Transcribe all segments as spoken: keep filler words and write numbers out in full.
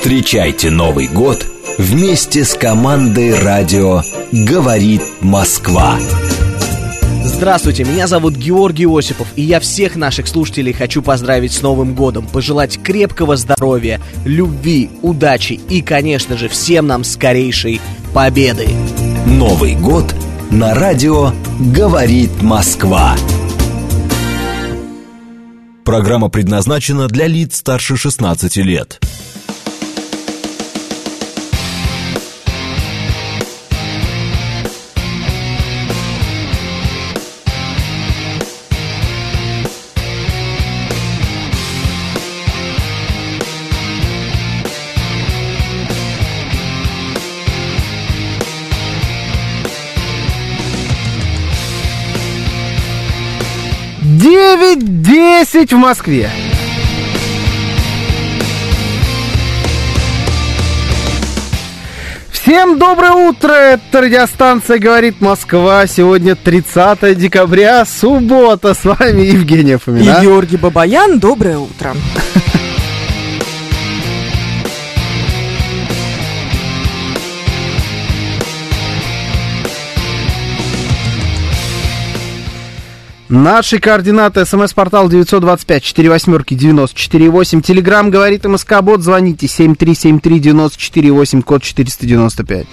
Встречайте Новый год вместе с командой радио «Говорит Москва». Здравствуйте, меня зовут Георгий Осипов, и я всех наших слушателей хочу поздравить с Новым годом, пожелать крепкого здоровья, любви, удачи и, конечно же, всем нам скорейшей победы. Новый год на радио «Говорит Москва». Программа предназначена для лиц старше шестнадцати лет. девять десять в Москве. Всем доброе утро, это радиостанция «Говорит Москва». Сегодня тридцатое декабря, суббота. С вами Евгения Фомина и Георгий Бабаян. Доброе утро. Наши координаты: смс-портал девять два пять четыре восемь девяносто четыре восемь. Телеграм «Говорит МСК-бот». Звоните семь три семь три девяносто четыре восемь, код четыреста девяносто пять.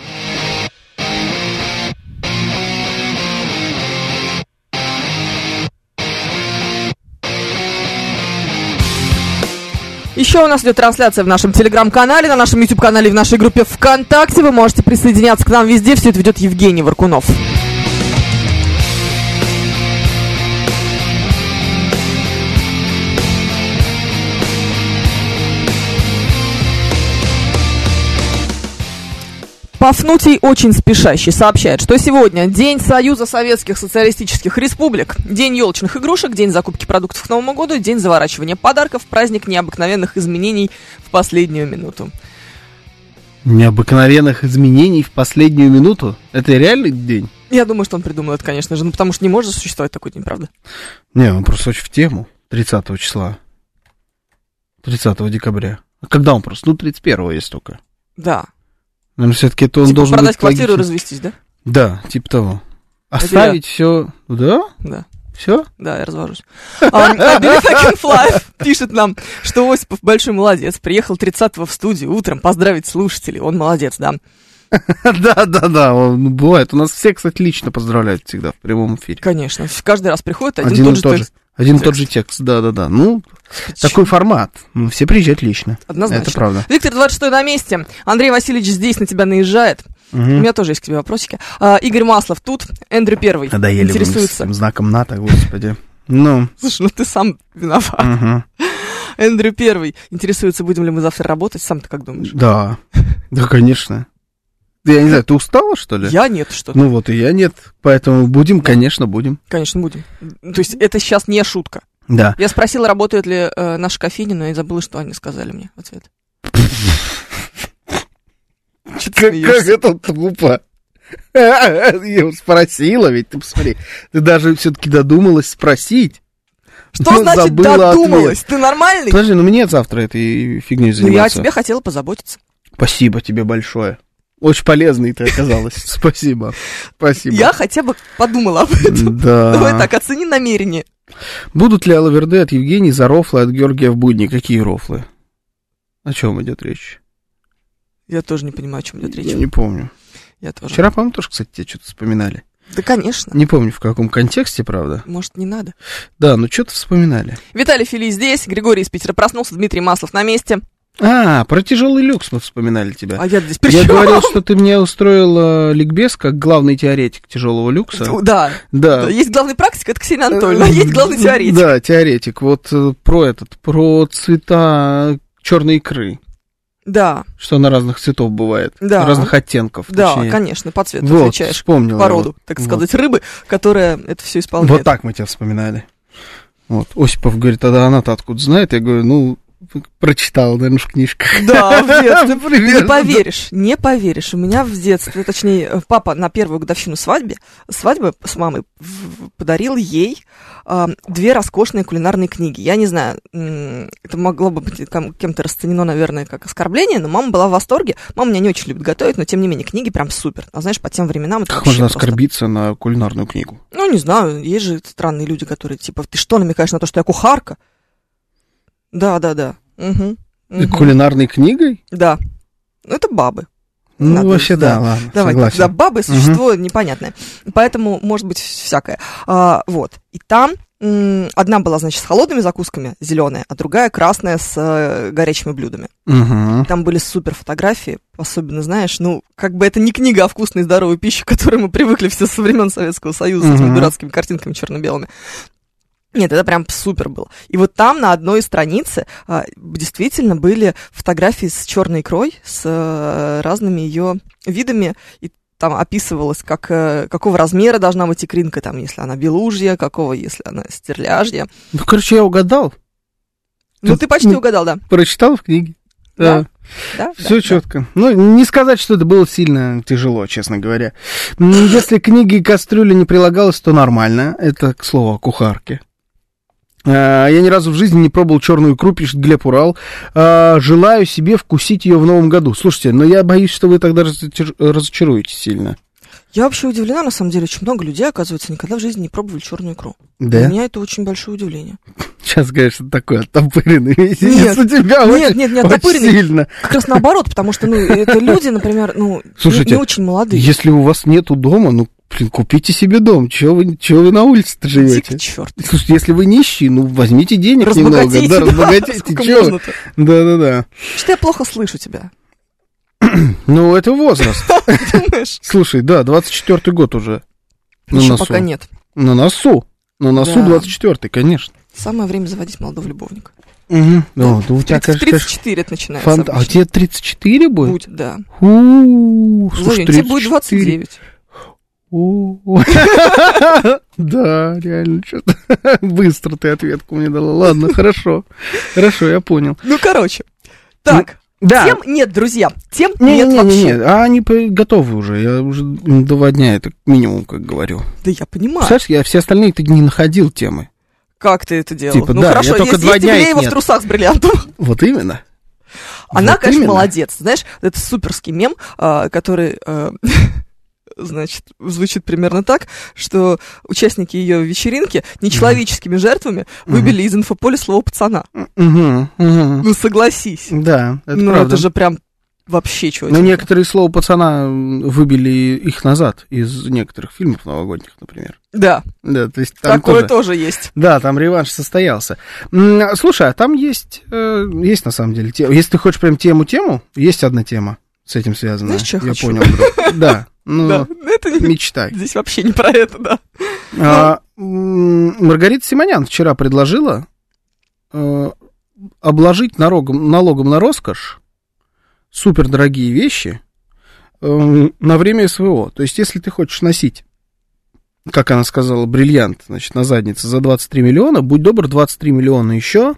Еще у нас идет трансляция в нашем телеграм-канале, на нашем YouTube-канале и в нашей группе ВКонтакте. Вы можете присоединяться к нам везде. Все это ведет Евгений Варкунов. Пафнутий очень спешащий сообщает, что сегодня День Союза Советских Социалистических Республик, День елочных игрушек, День закупки продуктов к Новому году, День заворачивания подарков, праздник необыкновенных изменений в последнюю минуту. Необыкновенных изменений в последнюю минуту? Это реальный день? Я думаю, что он придумал это, конечно же, ну потому что не может существовать такой день, правда? Не, он просто очень в тему. тридцатого числа. тридцатого декабря. А когда он просто? Ну, тридцать первого есть только. Да. Наверное, все-таки это он типа должен продать быть квартиру и логичен. развестись, да? Да, типа того. Оставить все. Да? Да. Все? Да, я развожусь. Um, I believe I can fly пишет нам, что Осипов большой молодец. Приехал тридцатого в студию утром поздравить слушателей. Он молодец, да. Да, да, да, бывает. У нас все, кстати, лично поздравляют всегда в прямом эфире. Конечно. Каждый раз приходит один, один тот же тот текст. Один текст. Тот же текст, да-да-да. Ну, такой формат. Ну, все приезжают лично. Однозначно. Это правда. Виктор двадцать шестой на месте. Андрей Васильевич здесь на тебя наезжает. Угу. У меня тоже есть к тебе вопросики. А, Игорь Маслов тут. Эндрю Первый надоели интересуется. С знаком НАТО, господи. Ну. Слушай, ну ты сам виноват. Угу. Эндрю Первый интересуется, будем ли мы завтра работать. Сам ты как думаешь? Да. Да, конечно. Я не знаю, ты устала, что ли? Я нет, что-то. Ну вот и я нет, поэтому будем, конечно, будем. Конечно, будем. То есть это сейчас не шутка. Да. Я спросила, работает ли э, наша кофейня, но я забыла, что они сказали мне в ответ. Как это глупо. Я спросила, ведь ты посмотри, ты даже все-таки додумалась спросить. Что значит додумалась? Ты нормальный? Подожди, ну мне завтра этой фигней заниматься. Ну я о тебе хотела позаботиться. Спасибо тебе большое. Очень полезной ты оказалась. Спасибо. Спасибо. Я хотя бы подумала об этом. Да. Давай так, оцени намерение. Будут ли алаверды от Евгении за рофлы от Георгия в будни? Какие рофлы? О чем идет речь? Я тоже не понимаю, о чем идет речь. Я не помню. Я тоже. Вчера, по-моему, тоже, кстати, тебе что-то вспоминали. Да, конечно. Не помню, в каком контексте, правда. Может, не надо. Да, ну что-то вспоминали. Виталий Фили здесь, Григорий из Питера проснулся, Дмитрий Маслов на месте. А, про тяжелый люкс мы вспоминали тебя. А я здесь при Я чем? говорил, что ты мне устроил э, ликбез как главный теоретик тяжелого люкса. Да. Да. Есть главный практик, это Ксения Анатольевна, а есть главный теоретик. Да, теоретик. Вот э, про этот, про цвета черной икры. Да. Что она разных цветов бывает. Да. Разных оттенков. Да, точнее. Конечно, по цвету вот, отличаешь вспомнил породу, его. так Вот. сказать, рыбы, которая это все исполняет. Вот так мы тебя вспоминали. Вот. Осипов говорит, тогда она-то откуда знает? Я говорю, ну, прочитал, наверное, в книжках. Да, в детстве. Не поверишь, не поверишь. У меня в детстве, точнее, папа на первую годовщину свадьбы, свадьбы с мамой подарил ей э, две роскошные кулинарные книги. Я не знаю, это могло бы быть кем-то расценено, наверное, как оскорбление, но мама была в восторге. Мама меня не очень любит готовить, но, тем не менее, книги прям супер. А знаешь, по тем временам... Это как можно просто... оскорбиться на кулинарную книгу? Ну, не знаю, есть же странные люди, которые, типа, ты что, намекаешь на то, что я кухарка? Да, да, да. Угу, угу. Кулинарной книгой? Да. Ну, это бабы. Ну, Надо, вообще, да, да, ладно, давай, согласен. Да, бабы — существо угу. непонятное. Поэтому может быть всякое. А, вот. И там м- одна была, значит, с холодными закусками, зеленая, а другая красная с э, горячими блюдами. Угу. Там были супер фотографии, особенно, знаешь, ну, как бы это не книга о вкусной и здоровой пище, к которой мы привыкли все со времен Советского Союза, угу. с этими дурацкими картинками черно-белыми. Нет, это прям супер было. И вот там на одной странице а, действительно были фотографии с черной икрой, с а, разными ее видами, и там описывалось, как, а, какого размера должна быть икринка, там, если она белужья, какого, если она стерляжья. Ну, короче, я угадал. Ну, ты, ты почти угадал, да. Прочитал в книге. Да. Да, все да, четко. Да. Ну, не сказать, что это было сильно тяжело, честно говоря. Если к книге и кастрюля не прилагалось, то нормально. Это, к слову, о кухарке. Я ни разу в жизни не пробовал черную икру, пишет Глеб Урал. Желаю себе вкусить ее в новом году. Слушайте, но я боюсь, что вы тогда разочаруетесь сильно. Я вообще удивлена, на самом деле, очень много людей, оказывается, никогда в жизни не пробовали черную икру. Да? Для меня это очень большое удивление. Сейчас, конечно, такой оттопыренный весь нет, у тебя нет, очень, нет, не оттопыренный. Сильно. Как раз наоборот, потому что, ну, это люди, например, ну, слушайте, не, не очень молодые. Если у вас нету дома, ну, блин, купите себе дом. Чего вы, чего вы на улице-то живете? Иди к черту. Слушайте, если вы нищие, ну, возьмите денег немного. Да, разбогатейте. Чего? Да-да-да. Что я плохо слышу тебя? Ну, это возраст. Думаешь? Слушай, да, двадцать четвёртый год уже. Еще пока нет. На носу. На носу да. двадцать четвёртый, конечно. Самое время заводить молодого любовника. Угу. Да, да, у тебя, тридцать, тридцать четыре это начинается. Фант... А тебе тридцать четыре будет? Будет, да. У-у-у. Слушай, тебе будет двадцать девять. Да, реально, что-то быстро ты ответку мне дала. Ладно, хорошо. Хорошо, я понял. Ну, короче. Так. Да. Тем нет, друзья, тем не, нет не, вообще. Не, не, а они готовы уже, я уже два дня, это минимум, как говорю. Да я понимаю. Представляешь, я все остальные-то не находил темы. Как ты это делал? Типа, ну да, хорошо, я только есть, два есть дня Ивлеева в трусах с бриллиантом. Вот именно. Она, вот конечно, именно. молодец. Знаешь, это суперский мем, который... значит, звучит примерно так, что участники ее вечеринки нечеловеческими жертвами выбили из инфополя слово «пацана». Ну, согласись. Да, это ну, правда. это же прям вообще чего-то. Но некоторые слова «пацана» выбили их назад из некоторых фильмов новогодних, например. Да. Да, то есть там такое тоже, тоже есть. Да, там реванш состоялся. Слушай, а там есть, есть на самом деле тема. Если ты хочешь прям тему-тему, есть одна тема с этим связанная. Знаешь, что я, я хочу? понял, друг. Да. Ну, да, это не, мечтай. Здесь вообще не про это, да. А, Маргарита Симонян вчера предложила э, обложить налогом, налогом на роскошь супердорогие вещи э, на время СВО. То есть, если ты хочешь носить, как она сказала, бриллиант, значит, на заднице за двадцать три миллиона, будь добр, двадцать три миллиона еще,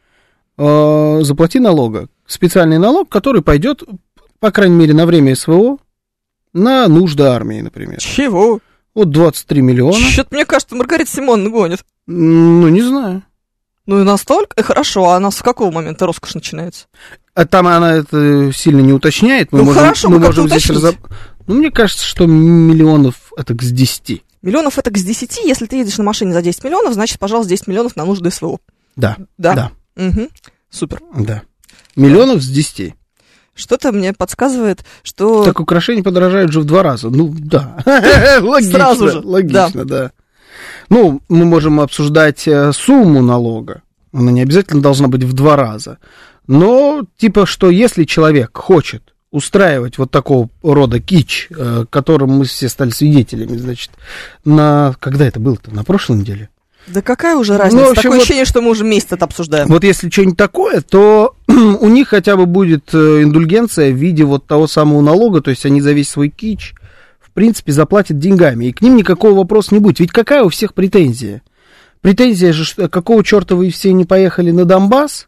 э, заплати налога. Специальный налог, который пойдет, по крайней мере, на время СВО, на нужды армии, например. Чего? Вот двадцать три миллиона. Что-то, мне кажется, Маргарита Симоновна гонит. Ну, не знаю. Ну, и настолько? И хорошо, а у нас с какого момента роскошь начинается? А там она это сильно не уточняет. Мы ну, можем, хорошо, мы мы можем здесь разоб... Ну, мне кажется, что миллионов это с десяти. Миллионов это с десяти. Если ты едешь на машине за десять миллионов, значит, пожалуйста, десять миллионов на нужды СВО. Да. Да? Да. Угу. Супер. Да. Миллионов с десяти. Что-то мне подсказывает, что... Так украшения подорожают же в два раза. Ну, да. Логично. Сразу же. Логично, да. Ну, мы можем обсуждать сумму налога. Она не обязательно должна быть в два раза. Но, типа, что если человек хочет устраивать вот такого рода кич, которым мы все стали свидетелями, значит, на... Когда это было-то? На прошлой неделе? Да какая уже разница? Ну, общем, Такое вот, ощущение, что мы уже месяц это обсуждаем. Вот если что-нибудь такое, то у них хотя бы будет индульгенция в виде вот того самого налога, то есть они за весь свой кич, в принципе, заплатят деньгами, и к ним никакого вопроса не будет. Ведь какая у всех претензия? Претензия же, что, какого черта вы все не поехали на Донбасс,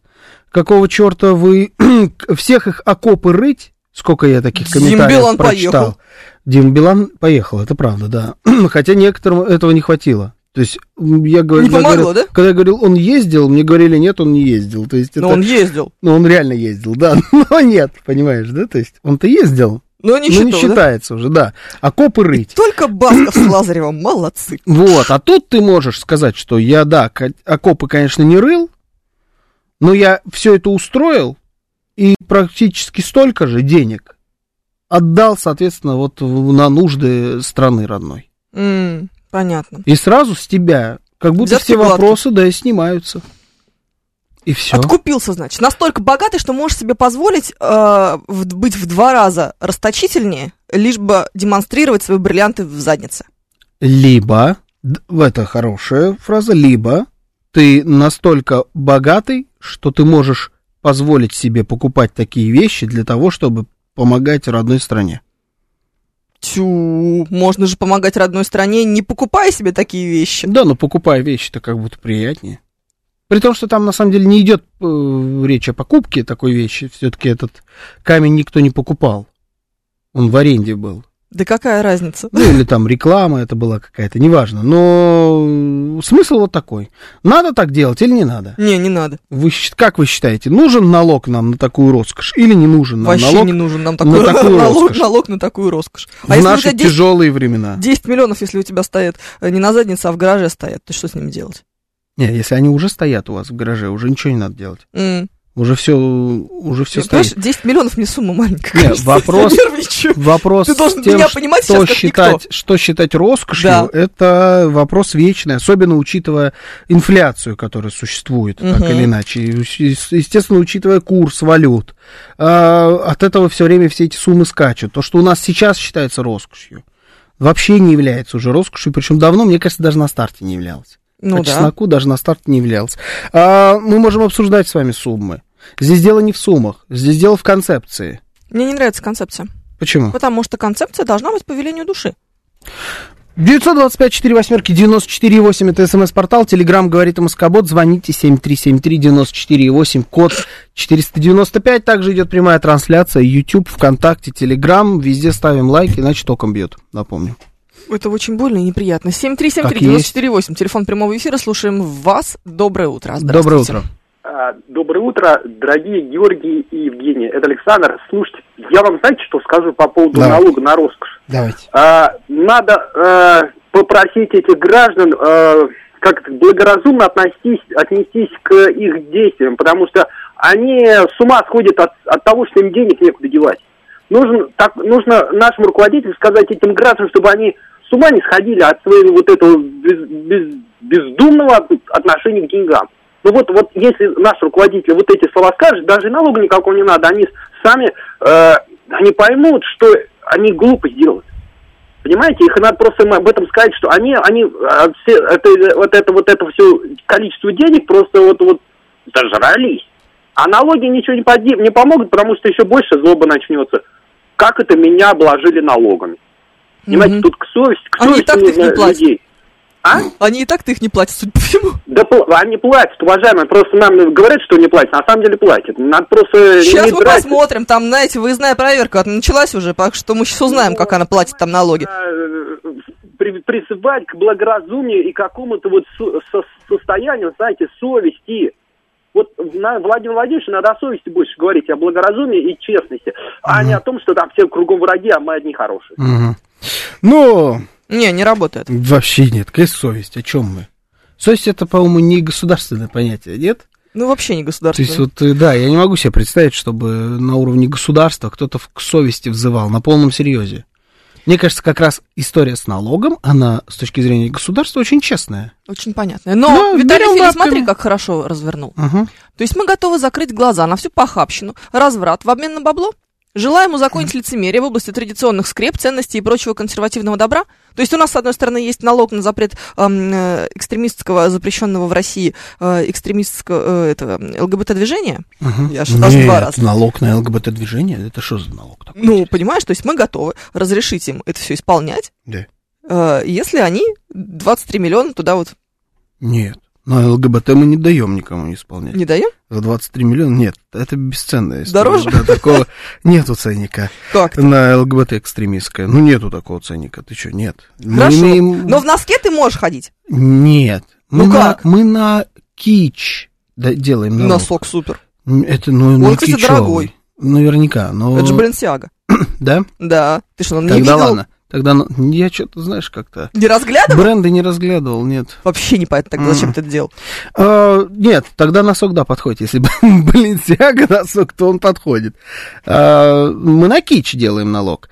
какого черта вы всех их окопы рыть, сколько я таких комментариев Дима Билан прочитал. Поехал. Дима Билан поехал, это правда, да. Хотя некоторым этого не хватило. То есть я говорю, не помогло, говорил, да? когда я говорил, он ездил, мне говорили, нет, он не ездил. То есть Но это, он ездил. ну, он реально ездил, да, но нет, понимаешь, да? То есть он-то ездил, Но не, но не считал, считается да? уже, да. Окопы рыть. Только Басков с Лазаревым, молодцы. Вот, а тут ты можешь сказать, что я, да, ко- окопы, конечно, не рыл, но я все это устроил и практически столько же денег отдал, соответственно, вот в- на нужды страны родной. М, понятно. И сразу с тебя, как будто Взятки все гладкие. вопросы, да, и снимаются. И все. Откупился, значит. Настолько богатый, что можешь себе позволить э, в- быть в два раза расточительнее, лишь бы демонстрировать свои бриллианты в заднице. Либо, д- это хорошая фраза, либо ты настолько богатый, что ты можешь позволить себе покупать такие вещи для того, чтобы помогать родной стране. Тю, можно же помогать родной стране, не покупая себе такие вещи. Да, но покупая вещи-то как будто приятнее. При том, что там на самом деле не идет э, речь о покупке такой вещи. Все-таки этот камень никто не покупал. Он в аренде был. Да какая разница? Ну, или там реклама это была какая-то, неважно. Но смысл вот такой. Надо так делать или не надо? Не, не надо. Вы, щ- как вы считаете, нужен налог нам на такую роскошь или не нужен нам Вообще налог не нужен нам на такой такую налог, роскошь? налог на такую роскошь. в А если у наши тебя десять, тяжелые времена? десять миллионов, если у тебя стоят э, не на заднице, а в гараже стоят, то что с ними делать? Не, если они уже стоят у вас в гараже, уже ничего не надо делать. М. Уже все, уже все Ты понимаешь, стоит. десять миллионов мне сумма маленькая. Не, кажется, вопрос- я нервничаю. Вопрос Ты должен с тем, меня понимать что сейчас как считать, никто. что считать роскошью, Да. это вопрос вечный, особенно учитывая инфляцию, которая существует, Мгм. так или иначе. И, естественно, учитывая курс валют. А, от этого все время все эти суммы скачут. То, что у нас сейчас считается роскошью, вообще не является уже роскошью, причем давно, мне кажется, даже на старте не являлось. Ну По да. чесноку даже на старте не являлось. А, мы можем обсуждать с вами суммы. Здесь дело не в суммах, здесь дело в концепции. Мне не нравится концепция. Почему? Потому что концепция должна быть по велению души. девятьсот двадцать пять четыре восьмерки девяносто четыре восемь это смс-портал, телеграм говорит МСК-бот, звоните семь три семь три девяносто четыре восемь, код четыреста девяносто пять, также идет прямая трансляция, YouTube, ВКонтакте, Телеграм, везде ставим лайк, иначе током бьет, напомню. Это очень больно и неприятно. семь три семь три Так и девяносто есть. четыре восемь, телефон прямого эфира, слушаем вас. Доброе утро. Доброе Здравствуйте. утро. А, Доброе утро, дорогие Георгий и Евгений. Это Александр. Слушайте, я вам, знаете, что скажу по поводу Давайте. налога на роскошь? Давайте. А, надо а, попросить этих граждан а, как-то благоразумно относись, отнестись к их действиям, потому что они с ума сходят от, от того, что им денег некуда девать. Нужно, так, нужно нашим руководителям сказать этим гражданам, чтобы они с ума не сходили от своего вот этого без, без, бездумного отношения к деньгам. Ну вот, вот если наш руководитель вот эти слова скажет, даже налога никакого не надо, они сами, э, они поймут, что они глупость делают. Понимаете, их надо просто им об этом сказать, что они, они а, все, это, вот это вот это все количество денег просто вот, вот зажрались. А налоги ничего не, поди, не помогут, потому что еще больше злоба начнется. Как это меня обложили налогами? Понимаете, Мгм. тут к совести, к Они и совести так-то их не нужно платят. людей. А? Они и так-то их не платят, судя по всему. Да пл- они платят, уважаемые, просто нам говорят, что не платят, а на самом деле платят. Надо просто Сейчас не мы тратить. посмотрим, там, знаете, выездная проверка началась уже, так что мы сейчас узнаем, как она платит там налоги. Э, при- Призывать к благоразумию и какому-то вот со- со- состоянию, знаете, совести. Вот на, Владимир Владимирович надо о совести больше говорить, о благоразумии и честности, а не о том, что там все кругом враги, а мы одни хорошие. Угу. Ну, Не, не работает. вообще нет, какая совесть, о чем мы? Совесть это, по-моему, не государственное понятие, нет? Ну, вообще не То государство. есть, вот, э, да, я не могу себе представить, чтобы на уровне государства кто-то в- к совести взывал на полном серьезе. Мне кажется, как раз история с налогом, она с точки зрения государства очень честная. Очень понятно. Но Да, Виталий берем Филин, бабками. смотри, как хорошо развернул. Ага. То есть мы готовы закрыть глаза на всю похабщину, разврат в обмен на бабло? Желаем узаконить лицемерие в области традиционных скреп, ценностей и прочего консервативного добра? То есть у нас, с одной стороны, есть налог на запрет эм, э, экстремистского, запрещенного в России, э, экстремистского э, этого, ЛГБТ-движения. Ага. Я ошибалась Нет, два раза. налог на ЛГБТ-движение, это что за налог такой? Ну, понимаешь, то есть мы готовы разрешить им это все исполнять, Да. э, если они двадцать три миллиона туда вот... Нет. Но ЛГБТ мы не даем никому исполнять. Не даем? За двадцать три миллиона нет, это бесценная история. Дороже? Да, такого нету ценника. Как? На ЛГБТ-экстремистское. Ну, нету такого ценника. Ты что, нет. Хорошо, Мы имеем... но в носке ты можешь ходить? Нет. Ну мы как? На, мы на кич да, делаем налог. Носок супер. Это, ну, Он, на кстати, кичевый. дорогой. Наверняка, но... Это же Balenciaga. Да? Да. Ты что, он не Тогда видел? ладно. Тогда ну, я что-то, знаешь, как-то... Не разглядывал? Бренды не разглядывал, нет. Вообще не понятно, тогда зачем ты это делал. А, нет, тогда носок, да, подходит. Если Balenciaga носок, то он подходит. А, мы на кич делаем налог.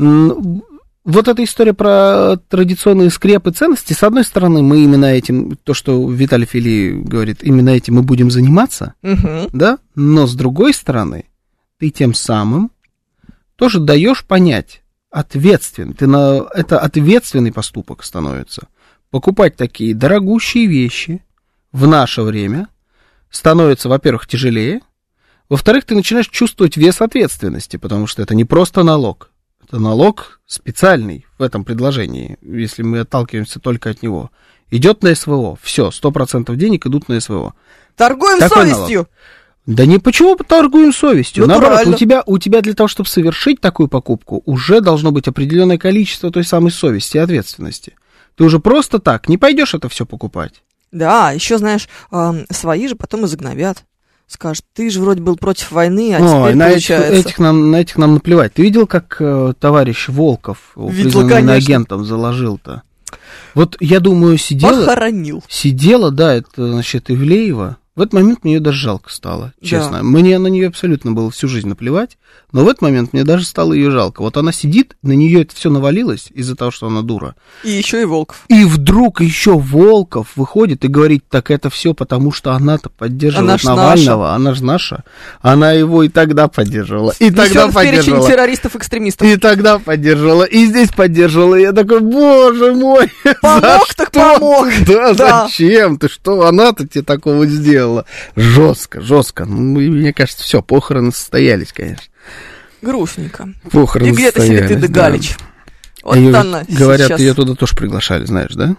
Вот эта история про традиционные скрепы ценности, с одной стороны, мы именно этим, то, что Виталий Фили говорит, именно этим мы будем заниматься, Угу. да, но с другой стороны, ты тем самым тоже даешь понять, ответственный, ты на, это ответственный поступок становится. Покупать такие дорогущие вещи в наше время становится, во-первых, тяжелее, во-вторых, ты начинаешь чувствовать вес ответственности, потому что это не просто налог, это налог специальный в этом предложении, если мы отталкиваемся только от него. Идет на СВО, все, сто процентов денег идут на СВО. Торгуем Такой совестью. налог. Да не почему торгуем совестью. Натурально. Наоборот, у тебя, у тебя для того, чтобы совершить такую покупку, уже должно быть определенное количество той самой совести и ответственности. Ты уже просто так не пойдешь это все покупать. Да, еще, знаешь, эм, свои же потом изгновят. Скажут, ты же вроде был против войны, а Ой, теперь на этих, получается... этих нам, на этих нам наплевать. Ты видел, как э, товарищ Волков, Видел, признанный конечно. агентом, заложил-то? Вот я думаю, сидела... Похоронил. Сидела, да, это, значит, Ивлеева. В этот момент мне ее даже жалко стало, честно. Да. Мне на нее абсолютно было всю жизнь наплевать, но в этот момент мне даже стало ее жалко. Вот она сидит, на нее это все навалилось из-за того, что она дура. И еще и Волков. И вдруг еще Волков выходит и говорит, так это все потому, что она-то поддерживает Она ж Навального, она же наша. Она его и тогда поддерживала, и тогда Внесен в перечень поддерживала. террористов-экстремистов. И тогда поддерживала, и здесь поддерживала. И я такой, боже мой, Помог за так что? помог. Да, Да. зачем? Ты что, она-то тебе такого сделала? Жестко, жестко. Ну, и мне кажется, все, похороны состоялись, конечно. Грустненько. Похороны И где-то себе состоялись, ты, да. Галич. Вот Её, она говорят, сейчас. ее туда тоже приглашали, знаешь, да?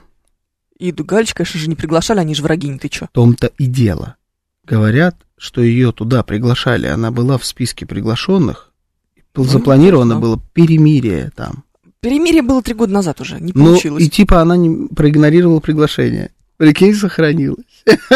Иду Галич, конечно же, не приглашали, они же враги, ты чё? В том-то и дело. Говорят, что ее туда приглашали, она была в списке приглашенных. Запланировано ну, было перемирие там. Перемирие было три года назад уже, не Ну, получилось. и типа она не проигнорировала приглашение. Прикинь, сохранилась.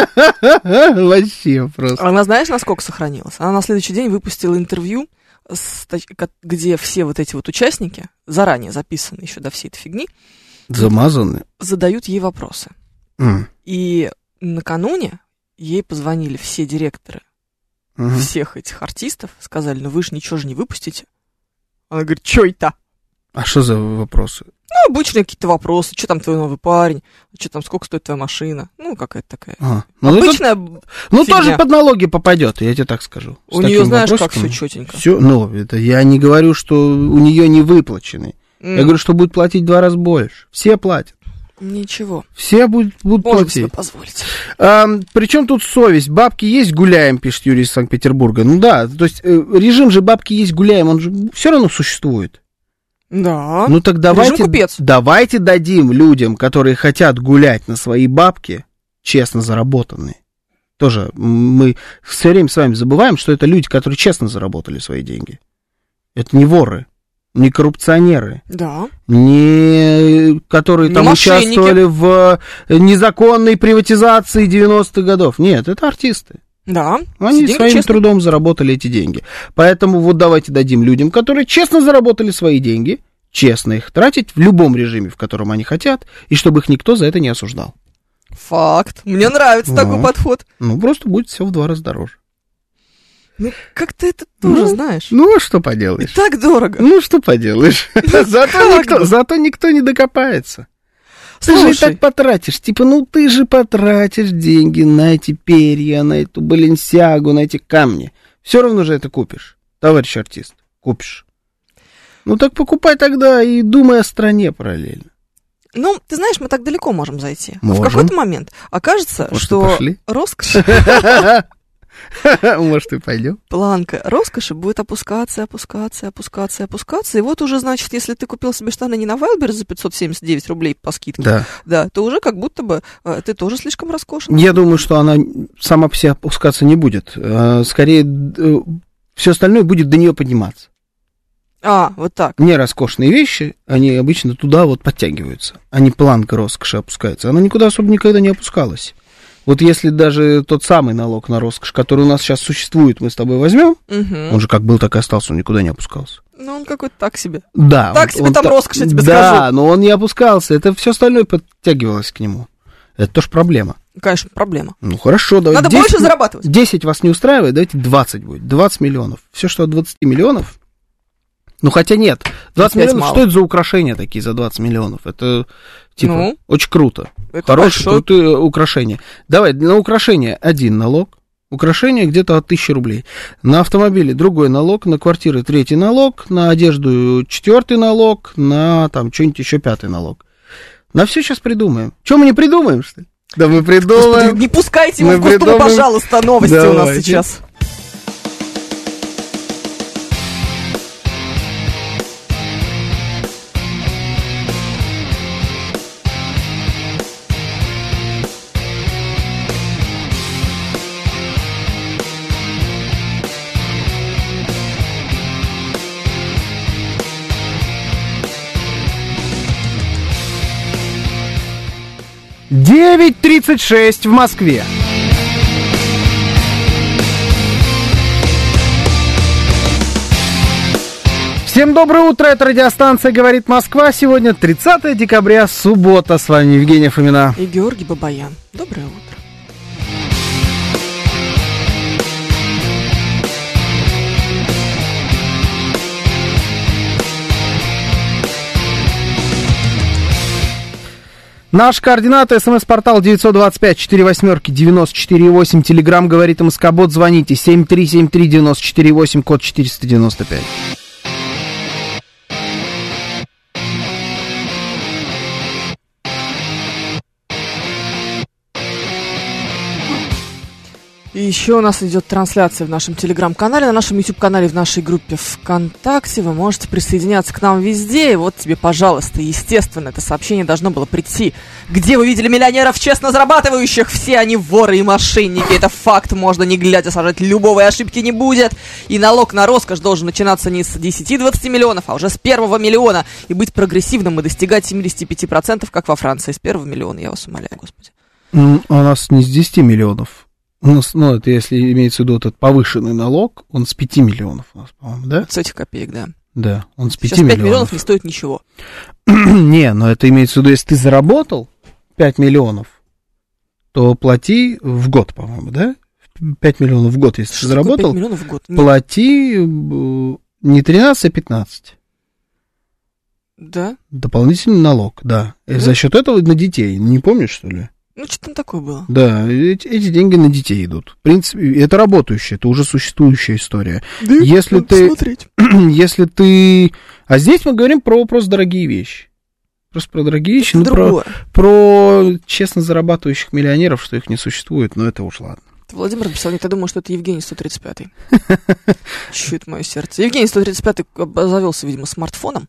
Вообще просто. Она знаешь, насколько сохранилась? Она на следующий день выпустила интервью, с тач- ко- где все вот эти вот участники, заранее записаны еще до всей этой фигни, Замазаны. задают ей вопросы. М, И накануне ей позвонили все директоры мгм. всех этих артистов, сказали, ну вы же ничего же не выпустите. Она говорит, чё это? А что за вопросы? Ну, обычные какие-то вопросы, что там твой новый парень, что там, сколько стоит твоя машина, ну, какая-то такая. А, ну, это- Обычная, ну, фигня. тоже под налоги попадет, я тебе так скажу. С у нее таким знаешь, как вопросиком. все четенько. Всё, ну, это я не говорю, что у нее не выплачены. Я говорю, что будет платить в два раза больше. Все платят. Ничего, Все будут, будут можем себе платить. позволить. А, причем тут совесть? Бабки есть, гуляем, пишет Юрий из Санкт-Петербурга. Ну да, то есть э, режим же бабки есть, гуляем, он же все равно существует. Да. Ну так давайте, купец. давайте дадим людям, которые хотят гулять на свои бабки, честно заработанные. Тоже мы все время с вами забываем, что это люди, которые честно заработали свои деньги. Это не воры, не коррупционеры, Да. не которые Не там мошенники. участвовали в незаконной приватизации девяностых годов. Нет, это артисты. Да. Они Деньги своим честно. трудом заработали эти деньги. Поэтому вот давайте дадим людям, которые честно заработали свои деньги, честно их тратить в любом режиме, в котором они хотят, и чтобы их никто за это не осуждал. Факт. Мне нравится Ну. такой подход. Ну, просто будет все в два раза дороже. Ну, как ты это тоже Ну, знаешь. Ну, а что И поделаешь? так дорого. Ну, что поделаешь? Зато как никто, бы. зато никто не докопается. Ты же и Слушай, так потратишь. Типа, ну ты же потратишь деньги на эти перья, на эту Баленсиагу, на эти камни. Все равно же это купишь, товарищ артист. Купишь. Ну так покупай тогда и думай о стране параллельно. ну, ты знаешь, мы так далеко можем зайти. Можем. В какой-то момент окажется, Может, и что пошли? роскошь Может, и пойдем. Планка роскоши будет опускаться, опускаться, опускаться, опускаться. И вот уже, значит, если ты купил себе штаны не на Wildberries за пятьсот семьдесят девять рублей по скидке, Да. да, то уже как будто бы э, ты тоже слишком роскошен. Я думаю, что она сама по себе опускаться не будет. А, скорее, все остальное будет до нее подниматься. А, вот так. Не роскошные вещи, они обычно туда вот подтягиваются. А не планка роскоши опускается. Она никуда особо никогда не опускалась. Вот если даже тот самый налог на роскошь, который у нас сейчас существует, мы с тобой возьмем, Угу. он же как был, так и остался, он никуда не опускался. Ну, он какой-то так себе. Да. Так он- себе он там та- роскошь, я тебе да, скажу. но он не опускался. Это все остальное подтягивалось к нему. Это тоже проблема. Конечно, проблема. Ну, хорошо, давайте. Надо больше зарабатывать. десять вас не устраивает, давайте двадцать будет. двадцать миллионов. Все, что от двадцати миллионов. Ну, хотя нет. двадцать двадцать пять миллионов, мало. что это за украшения такие за двадцать миллионов? Это, типа, Ну? очень круто. Это Хорошие, большой- крутые украшения. Давай, на украшения один налог. Украшения где-то от тысячи рублей. На автомобили другой налог, на квартиры третий налог, на одежду четвертый налог, на там что-нибудь еще пятый налог. На все сейчас придумаем. Что мы не придумаем, что ли? Да мы придумаем. Господи, не пускайте его Мы в Госдуму, придумаем. пожалуйста, новости у нас Давайте. сейчас. девять тридцать шесть в Москве. Всем доброе утро, это радиостанция «Говорит Москва». Сегодня тридцатое декабря, суббота. С вами Евгения Фомина. И Георгий Бабаян. Доброе утро. Наш координаты: смс-портал девять два пять четыре восемь девяносто четыре восемь, телеграмм «Говорит МСК-бот», звоните семь три семь три девяносто четыре восемь, код четыреста девяносто пять. И еще у нас идет трансляция в нашем телеграм-канале, на нашем YouTube-канале, в нашей группе ВКонтакте. Вы можете присоединяться к нам везде. И вот тебе, пожалуйста, естественно, это сообщение должно было прийти. Где вы видели миллионеров, честно зарабатывающих? Все они воры и мошенники. Это факт, можно не глядя сажать любого, и ошибки не будет. И налог на роскошь должен начинаться не с десяти-двадцати миллионов, а уже с первого миллиона. И быть прогрессивным и достигать семьдесят пять процентов, как во Франции, с первого миллиона. Я вас умоляю, господи. М, У нас не с десяти миллионов. У нас, ну, это если имеется в виду этот повышенный налог, он с пяти миллионов у нас, по-моему, да? С этих копеек, да. Да, он с пяти Сейчас пять миллионов. миллионов не стоит ничего. Не, но это имеется в виду, если ты заработал пять миллионов, то плати в год, по-моему, да? пять миллионов в год, если ты Что такое заработал, пять миллионов в год? Нет. плати э, не тринадцать, а пятнадцать. Да? Дополнительный налог, да. И Да? за счет этого на детей, не помнишь, что ли? Ну, что там такое было? Да, эти, эти деньги на детей идут. В принципе, это работающая, это уже существующая история. Да, Если ты, смотреть. если ты... А здесь мы говорим про просто дорогие вещи. Просто про дорогие вещи, ну, про, Другое. про честно зарабатывающих миллионеров, что их не существует, но это уж ладно. Это Владимир написал, нет, я думаю, что это Евгений сто тридцать пятый. Чует мое сердце. Евгений сто тридцать пятый обзавелся, видимо, смартфоном,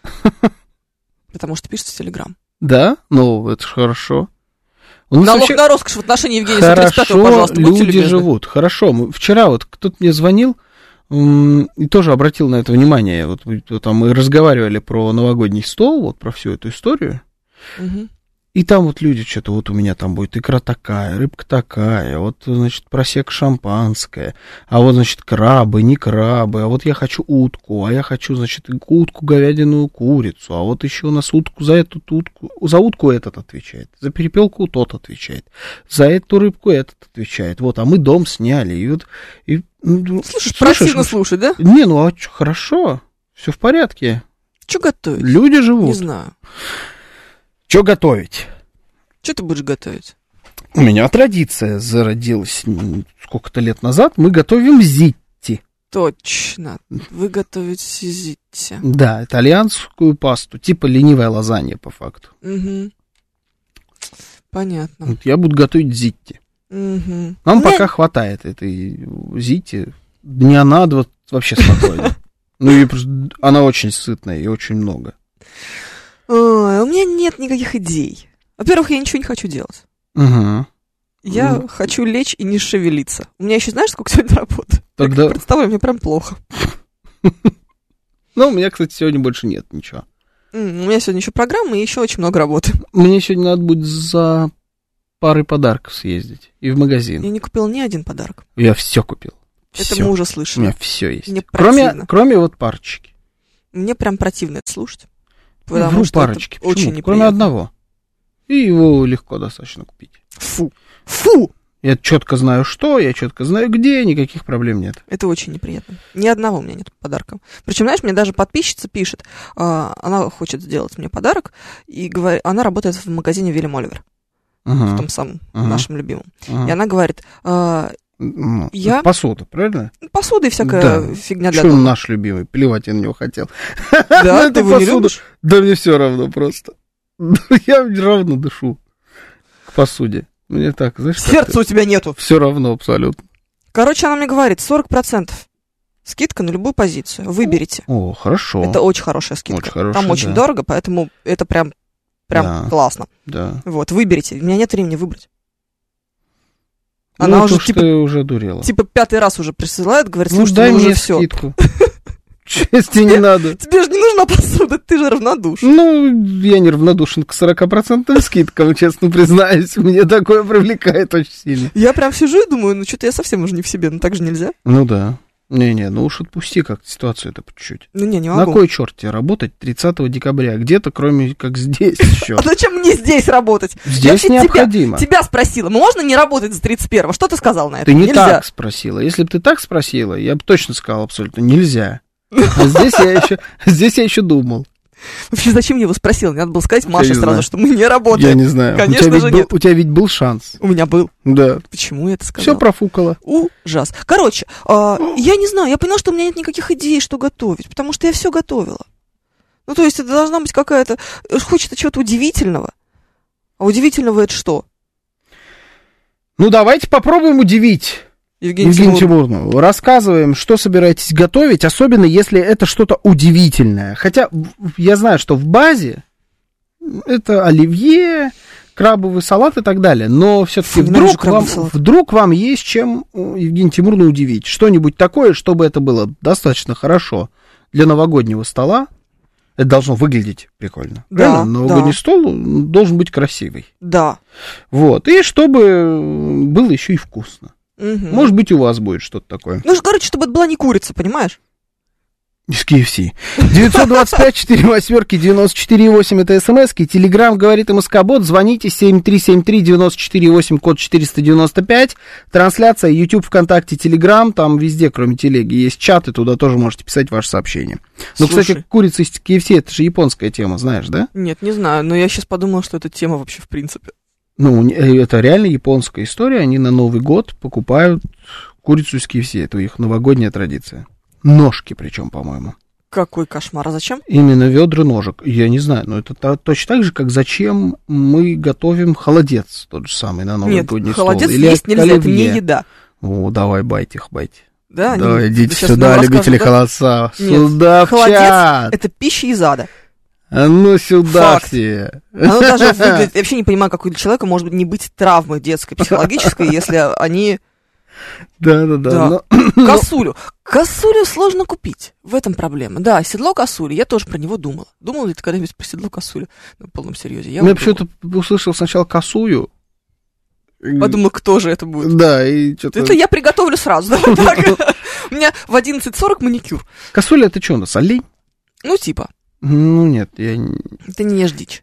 потому что пишет в Телеграм. Да? Ну, это же хорошо. У нас Налог вообще на роскошь в отношении Евгения сто тридцать пятого, хорошо, пожалуйста, будьте люди любезны. живут. Хорошо. Мы- Вчера вот кто-то мне звонил м, и тоже обратил на это внимание. Вот, вот там мы разговаривали про новогодний стол, вот про всю эту историю. Мгм. И там вот люди что-то, вот у меня там будет икра такая, рыбка такая, вот, значит, просека шампанское, а вот, значит, крабы, не крабы, а вот я хочу утку, а я хочу, значит, утку, говядину, курицу, а вот еще у нас утку, за эту утку, за утку этот отвечает, за перепелку тот отвечает, за эту рыбку этот отвечает, вот, а мы дом сняли, и вот, и, ну, Слушай, слышишь, противно слушать, да? не, ну, а чё, хорошо, все в порядке, Что готовить? люди Не живут, знаю. что готовить? Что ты будешь готовить? У меня традиция зародилась м, сколько-то лет назад. Мы готовим зитти. Точно. Вы готовите зитти. Да, итальянскую пасту, типа ленивая лазанья по факту. Угу. Понятно. Вот я буду готовить зитти. Угу. Нам Меня- пока хватает этой Зити. Дня на два вообще спокойно. Ну, и просто она очень сытная и очень много. Ой, у меня нет никаких идей. Во-первых, я ничего не хочу делать. Угу. Я Ну. хочу лечь и не шевелиться. У меня еще, знаешь, сколько сегодня работы? Тогда- Я представляю, мне прям плохо. Ну, у меня, кстати, сегодня больше нет ничего. М, У меня сегодня еще программа и еще очень много работы. Мне сегодня надо будет за парой подарков съездить и в магазин. Я не купила ни один подарок. Я все купил. Это Всё. мы уже У слышали. меня все есть. Мне Кроме, противно. кроме вот парочки. Мне прям противно это слушать. Ну, Потому вру что парочки. это очень Почему? неприятно. Кроме одного. И его легко достаточно купить. Фу. Фу! Я четко знаю, что, я четко знаю, где, никаких проблем нет. Это очень неприятно. Ни одного у меня нет подарка. Причем, знаешь, мне даже подписчица пишет, а, она хочет сделать мне подарок, и говорит, она работает в магазине Вильям Оливер, в Ага. том самом, Ага. нашем любимом. Ага. И она говорит, а, Ну, я- посуда, правильно? посуда и всякая Да. фигня для Что он дома. наш любимый? Плевать я на него хотел. Да, Ну, ты эту его не посуду- любишь? Да мне все равно просто. Я равно дышу к посуде. Мне так, знаешь, Сердца у тебя нету. все равно абсолютно. Короче, она мне говорит, сорок процентов скидка на любую позицию. Выберите. О, хорошо. Это очень хорошая скидка. Очень хорошая, Там очень да. дорого, поэтому это прям, прям Да. классно. Да. Вот, выберите. У меня нет времени выбрать. Ну, Она то, уже что типа, ты уже дурела. типа пятый раз уже присылает, говорит, Ну, слушайте, дай ну уже мне все. скидку. Чести не надо. Тебе же не нужна посуда, ты же равнодушен. Ну, я не равнодушен к сорок процентов скидкам, честно признаюсь. Мне такое привлекает очень сильно. Я прям сижу и думаю, ну что-то я совсем уже не в себе, ну так же нельзя. Ну да. Не-не, ну уж отпусти как-то ситуацию это по чуть-чуть. Ну не, не На могу. кой черт тебе работать тридцатого декабря? Где-то, кроме как здесь еще. А зачем мне здесь работать? Я Здесь вообще необходимо. Тебя, тебя спросила, можно не работать за тридцать первого? Что ты сказал на это? Ты не Нельзя. так спросила. Если бы ты так спросила, я бы точно сказал абсолютно нельзя. А здесь я еще, здесь я еще думал. Вообще, зачем я его спросил? Надо было сказать Маше не сразу, знаю. что мы не работаем. Я не знаю. Конечно у тебя же ведь был, нет. у тебя ведь был шанс. У меня был. Да. Почему я это сказал? Все профукало. Ужас. Короче, а, я не знаю, я поняла, что у меня нет никаких идей, что готовить, потому что я все готовила. Ну, то есть это должна быть какая-то... Хочется чего-то удивительного. А удивительного это что? Ну, давайте попробуем удивить. Евгений, Евгений Тимур. Тимуровна, рассказываем, что собираетесь готовить, особенно если это что-то удивительное. Хотя в- я знаю, что в базе это оливье, крабовый салат и так далее, но все-таки Фу, ненавижу вдруг вам, крабовый салат. вдруг вам есть чем э, Евгения Тимуровна удивить. Что-нибудь такое, чтобы это было достаточно хорошо для новогоднего стола. Это должно выглядеть прикольно. Да, Правильно? Новогодний да. стол должен быть красивый. Да. Вот. И чтобы было еще и вкусно. Мгм. Может быть, у вас будет что-то такое. Ну, короче, чтобы это была не курица, понимаешь? Из кей эф си. девятьсот двадцать пять четыре восьмерки девяносто четыре восемь это смски. Телеграм говорит МСК-бот. Звоните семь три семь три девяносто четыре восемь, код четыреста девяносто пять. Трансляция YouTube, ВКонтакте, Телеграм. Там везде, кроме телеги, есть чаты. Туда тоже можете писать ваши сообщения. Ну, Слушай. кстати, курица из кей эф си это же японская тема, знаешь, да? Нет, не знаю, но я сейчас подумала, что это тема вообще в принципе. Ну, не- э, это реально японская история. Они на Новый год покупают курицу из кей эф си. Это их новогодняя традиция. Ножки причем, по-моему. Какой кошмар, а зачем? Именно ведра ножек. Я не знаю, но это то- точно так же, как зачем мы готовим холодец, тот же самый, на Нет, новогодний стол. холодец Или есть нельзя, это не оливье. еда. О, давай, байте их, байте. Да, они- Давай, идите сейчас сюда, нам любители расскажут, холодца. да? Нет, Сюда в холодец чат. это пища из ада. А ну сюда Факт. все. Оно даже выглядит... Я вообще не понимаю, как у человека может не быть травмы детской, психологической, если они... Да-да-да. Да. но- Косулю. Косулю сложно купить. В этом проблема. Да, седло косули. Я тоже про него думала. Думала ли ты когда-нибудь про седло косулю? На полном серьезе. Я Я вот почему-то услышал сначала косую. думала. Подумала, кто же это будет. Да, и что-то... Это я приготовлю сразу. Давай так. У меня в одиннадцать сорок маникюр. Косуля это что у нас, олень? Ну, типа. Ну, нет, я... не- Ты не ешь дичь.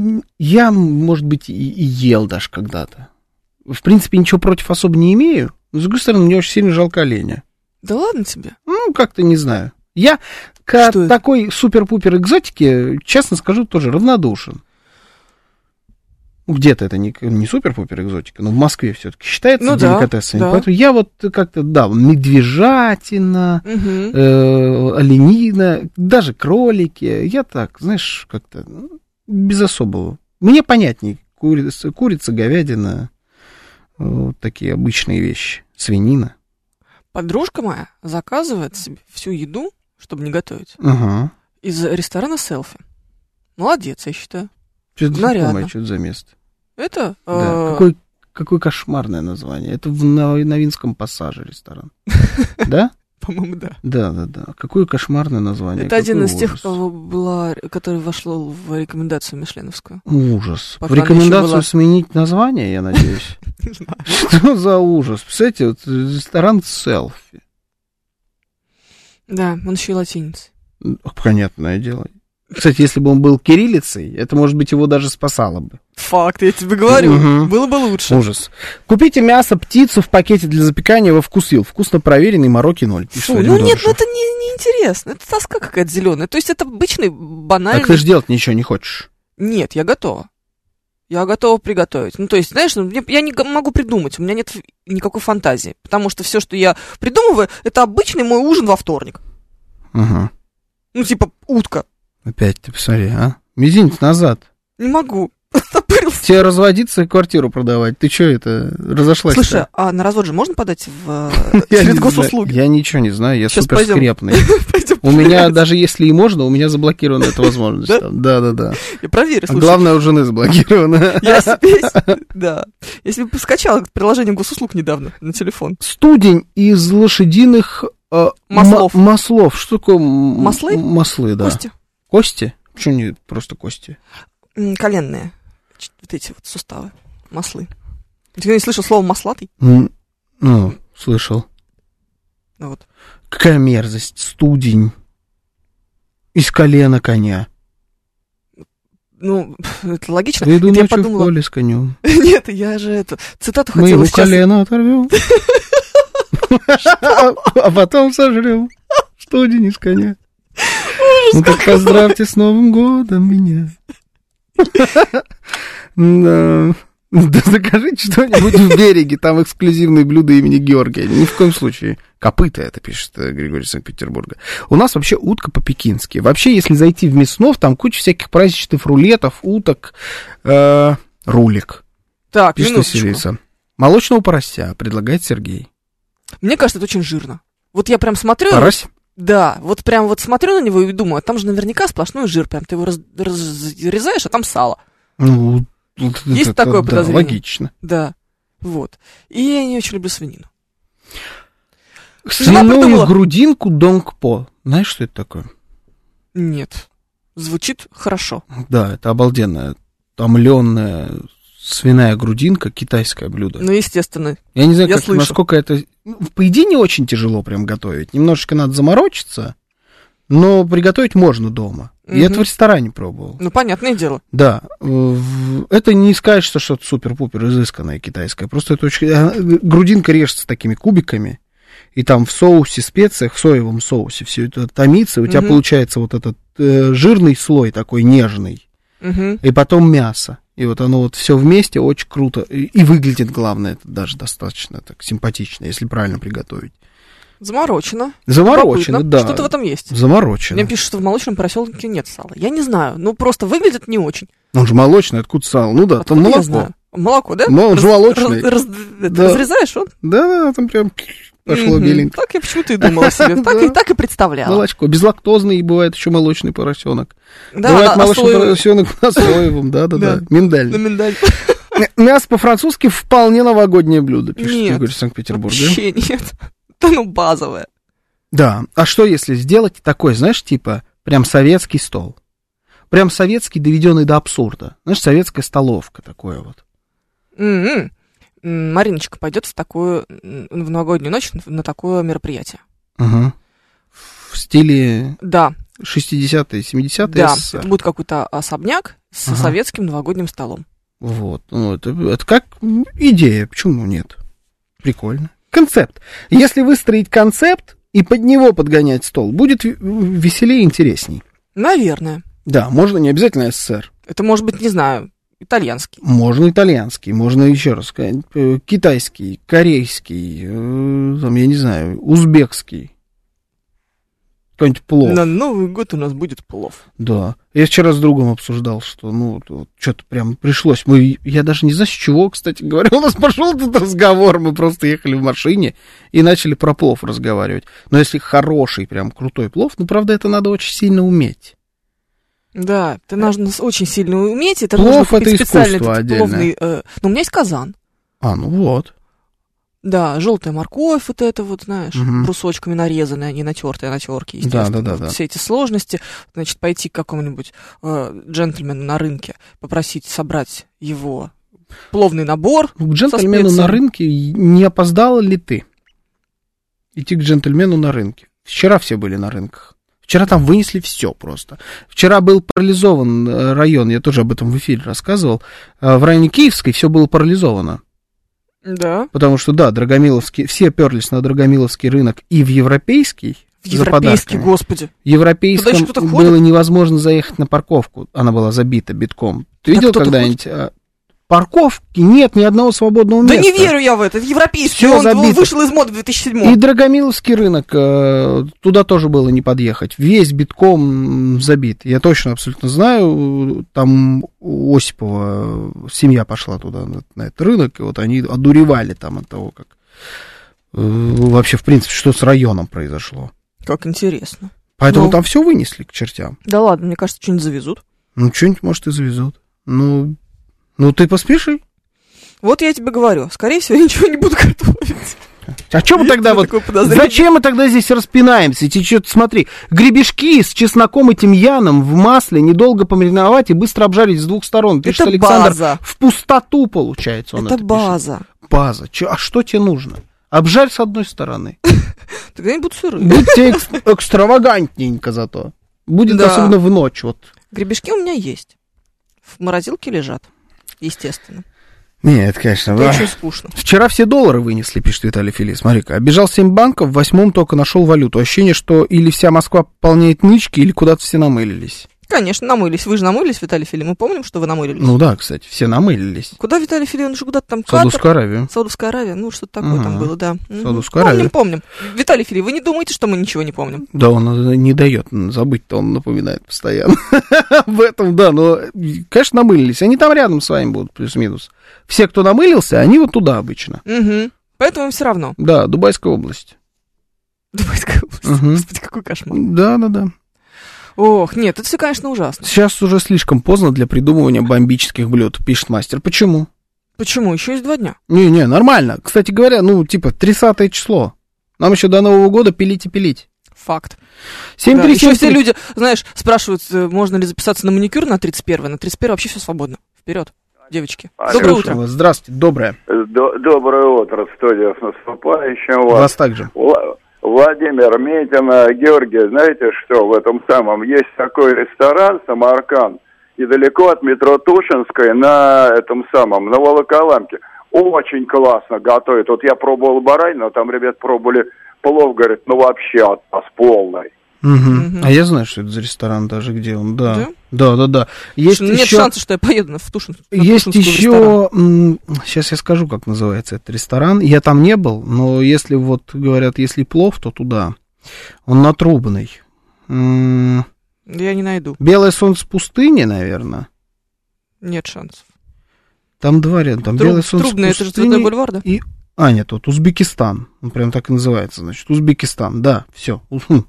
Я, может быть, и, и ел даже когда-то. В принципе, ничего против особо не имею. Но, с другой стороны, мне очень сильно жалко оленя. Да ладно тебе. Ну, как-то не знаю. Я к Что это? такой супер-пупер экзотике, честно скажу, тоже равнодушен. Ну, где-то это не, не супер-пупер экзотика, но в Москве все-таки считается Ну да, деликатесами. да. Поэтому я вот как-то, да, медвежатина, Мгм. э, оленина, даже кролики. Я так, знаешь, как-то ну, без особого. Мне понятней. Курица, курица говядина. Вот такие обычные вещи. Свинина. Подружка моя заказывает себе всю еду, чтобы не готовить, Ага. из ресторана «Селфи». Молодец, я считаю. Что-то Нарядно. знакомое, что-то за место. Это... Да. э, Какой, какое кошмарное название. Это в Нов- Новинском пассаже ресторан. Да? По-моему, да. Да, да, да. Какое кошмарное название. Это один какой из тех, ужас. кого была, который вошло в рекомендацию мишленовскую. Ужас. Пока В она еще рекомендацию была. сменить название, я надеюсь. Не знаю. Что за ужас? Представляете, вот ресторан «Селфи». Да, он еще и латиницей. Понятное дело. Кстати, если бы он был кириллицей, это, может быть, его даже спасало бы. Факт, я тебе говорю. Мгм. Было бы лучше. Ужас. Купите мясо, птицу в пакете для запекания во «Вкусвилл». Вкусно проверенный, мороки ноль. Пишет Фу, Вадим ну нет, ну Дорожев. это не, не интересно. Это тоска какая-то зеленая. То есть это обычный, банальный... Так ты же делать ничего не хочешь. Нет, я готова. Я готова приготовить. Ну, то есть, знаешь, ну, мне- я не г- могу придумать, у меня нет никакой фантазии. Потому что все, что я придумываю, это обычный мой ужин во вторник. Ага. Ну, типа, утка. Опять ты посмотри, а? Мизинец назад. Не могу. Оттопырился. Тебе разводиться и квартиру продавать. Ты что это, разошлась? Слушай, а на развод же можно подать в э, я, через не госуслуги? знаю, я ничего не знаю, я Щас супер пойдем. скрепный. Пойдем У меня, проверять. даже если и можно, у меня заблокирована эта возможность. Да? там. Да, да, да. Я проверю, А слушай. главное, у жены заблокировано. Я себе, да. Я себе скачала приложение госуслуг недавно на телефон. Студень из лошадиных э, Маслов. м- маслов. Что такое? м- Маслы? Маслы, да. Кости. Кости? Почему не просто кости? М, коленные. Ч- Вот эти вот суставы. Маслы. Ты не слышал слово маслатый? М, Ну, слышал. Ну вот. Какая мерзость. Студень. Из колена коня. Ну, это логично. Выйду Это я ночью в подумала... поле с конем. Нет, я же эту цитату Мы хотела ему сейчас... колено оторвем. А потом сожрем. Студень из коня. Ну так поздравьте с Новым годом меня. Да. Да закажите что-нибудь в береге, там эксклюзивные блюда имени Георгия. Ни в коем случае. Копыта, это пишет э, Григорий из Санкт-Петербурга. У нас вообще утка по-пекински. Вообще, если зайти в Мяснов, там куча всяких праздничных рулетов, уток, э, рулик. Так, Пишет минуточку. Василиса. Молочного порося, предлагает Сергей. Мне кажется, это очень жирно. Вот я прям смотрю... Порось? Да, вот прям вот смотрю на него и думаю, там же наверняка сплошной жир. Прям ты его раз- разрезаешь, а там сало. Ну, вот Есть это, такое да, подозрение? логично. Да, вот. И я не очень люблю свинину. Свиную придумала. грудинку донгпо. Знаешь, что это такое? Нет. Звучит хорошо. Да, это обалденная, томленная свиная грудинка, китайское блюдо. Ну, естественно. Я не знаю, я как, слышу. насколько это... ну, по идее, не очень тяжело прям готовить. Немножечко надо заморочиться, но приготовить можно дома. Мгм. Я это в ресторане пробовал. Ну, понятное дело. Да, в- это не скажешь, что что-то супер-пупер изысканное китайское. Просто это очень... а, грудинка режется такими кубиками, и там в соусе, специях, в соевом соусе все это томится, и у тебя Мгм. получается вот этот э, жирный слой такой нежный, Мгм. и потом мясо. И вот оно вот все вместе очень круто. И, и выглядит, главное, это даже достаточно так симпатично, если правильно приготовить. Заморочено. Заморочено, Любопытно. да. Что-то в этом есть. Заморочено. Мне пишут, что в молочном поросенке нет сала. Я не знаю. Ну, просто выглядит не очень. Он же молочный, откуда сало? Ну да, там Откуда я молоко. знаю? Молоко, да? Ну, он же Раз- молочный. раз- раз- это, Да. Разрезаешь он? Да-да, там прям пошло Мгм. беленько. Так я почему-то и думала себе. Так, и, Да. так и представляла. Молочко. Безлактозный бывает еще молочный поросенок. Да, бывает на- молочный на соевый. поросенок на соевом, да-да-да. Да. Миндальный. На миндаль. Мясо по-французски вполне новогоднее блюдо, пишет Нет. Игорь из Санкт-Петербурга. Вообще нет. Да ну базовое. Да, а что если сделать такой, знаешь, типа, прям советский стол? Прям советский, доведенный до абсурда. Знаешь, советская столовка такое вот. М-м. М, Мариночка пойдет в такую, м, в новогоднюю ночь на такое мероприятие. Ага. В стиле Да, шестидесятые, семидесятые да. СССР. Это будет какой-то особняк с Ага. советским новогодним столом. Вот. Ну, это, это как идея, почему нет? Прикольно. Концепт. Если выстроить концепт и под него подгонять стол, будет в- веселее и интересней. Наверное. Да, можно не обязательно СССР. Это может быть, не знаю, итальянский. Можно итальянский, можно еще раз сказать, э, китайский, корейский, э, там, я не знаю, узбекский. какой-нибудь плов. На Новый год у нас будет плов. Да. Я вчера с другом обсуждал, что, ну, вот, что-то прям пришлось. Мы, я даже не знаю, с чего, кстати говоря, у нас пошел тут разговор. Мы просто ехали в машине и начали про плов разговаривать. Но если хороший, прям крутой плов, ну, правда, это надо очень сильно уметь. Да, это нужно очень сильно уметь. Это Плов нужно купить это специальный искусство этот отдельное. пловный... Э, ну, у меня есть казан. А, ну вот. Да, желтая морковь, вот это вот, знаешь, Мгм. брусочками нарезанная, не натертая на терке, естественно. Да, да, да, Вот да. все эти сложности, значит, пойти к какому-нибудь э, джентльмену на рынке, попросить собрать его пловный набор. К джентльмену со на специями. рынке не опоздала ли ты? Идти к джентльмену на рынке. Вчера все были на рынках. Вчера там вынесли все просто. Вчера был парализован э, район, я тоже об этом в эфире рассказывал. Э, В районе Киевской все было парализовано. Да, Потому что, да, Драгомиловский, все перлись на Драгомиловский рынок и в Европейский. в за европейский, подарками. господи. В Туда Европейском еще кто-то было ходит? невозможно заехать на парковку. Она была забита битком. Ты Да видел кто-то когда-нибудь? а, Парковки нет ни одного свободного Да места. не верю я в это, это европейский, Всё он забито. вышел из моды в две тысячи И седьмом. Драгомиловский рынок, э, туда тоже было не подъехать. Весь битком м, забит. Я точно абсолютно знаю, там у Осипова семья пошла туда, на, на этот рынок, и вот они одуревали там от того, как э, вообще, в принципе, что с районом произошло. Как интересно. Поэтому Ну. там все вынесли к чертям. Да ладно, мне кажется, что-нибудь завезут. Ну, что-нибудь, может, и завезут. Ну, ну ты поспеши. Вот я тебе говорю, скорее всего, я ничего не буду готовить. А что мы Есть тогда у меня вот... такое подозрение. Зачем мы тогда здесь распинаемся? И что-то, смотри, гребешки с чесноком и тимьяном в масле недолго помариновать и быстро обжарить с двух сторон. Пишет Это Александр, база. в пустоту получается он Это это, база. пишет. База. Чё- а что тебе нужно? Обжарь с одной стороны. Тогда они будут сырые. Будьте экс- экстравагантненько зато. Будет Да. особенно в ночь. Вот. Гребешки у меня есть. В морозилке лежат. Естественно. Нет, конечно. Это очень скучно. Вчера все доллары вынесли, пишет Виталий Фили. Смотри-ка, обежал семь банков, в восьмом только нашел валюту. Ощущение, что или вся Москва пополняет нычки, или куда-то все намылились. Конечно, намылись. Вы же намылись, Виталий Фили. Мы помним, что вы намылились. Ну да, кстати, все намылились. Куда Виталий Фили? Он же куда-то там В Саудовскую Аравию. Саудовская Аравия, ну что-то такое там Ага. было, да. Мгм. Саудовская Помним, Аравия. помним. Виталий Фили, вы не думаете, что мы ничего не помним? Да, он не дает забыть-то, он напоминает постоянно. В этом, да, но, конечно, намылились. Они там рядом с вами будут, плюс-минус. Все, кто намылился, они вот туда обычно. Угу. Поэтому им все равно. Да, Дубайская область. Дубайская область. Мгм. Господи, какой кошмар. Да, да, да. Ох, нет, это все, конечно, ужасно. Сейчас уже слишком поздно для придумывания бомбических блюд, пишет мастер. Почему? Почему? Еще есть два дня. Не-не, нормально. Кстати говоря, ну, типа, тридцатое число. Нам еще до Нового года пилить и пилить. Факт. семь Да, три еще семь все три. люди, знаешь, спрашивают, э, можно ли записаться на маникюр на тридцать первое. На тридцать первое вообще все свободно. Вперед, девочки. Алло. Доброе Слушаю утро. вас. Здравствуйте, доброе. До- Доброе утро, студия, с наступающим вас. Вас также. Вла- Владимир Митин, э, Георгий, знаете что, в этом самом, есть такой ресторан «Самарканд», недалеко от метро Тушинская, на этом самом, на Волоколамке. Очень классно готовят. Вот я пробовал баранину, там ребят пробовали плов, говорят, ну вообще отпас полный. Мгм. Мгм. А я знаю, что это за ресторан даже, где он, да. Да? Да, да, да. Есть Нет еще, шанса, что я поеду на, в Тушин, на есть Тушинскую в ресторан. еще, сейчас я скажу, как называется этот ресторан. Я там не был, но если вот говорят, если плов, то туда. Он на Трубной. М, Я не найду. Белое солнце пустыни, наверное. Нет шансов. Там два ряда. Там Труб- белое солнце Трубный, это же пустыни Цветной бульвар, да? и... А, нет, вот Узбекистан. Он прям так и называется, значит. Узбекистан, да, все.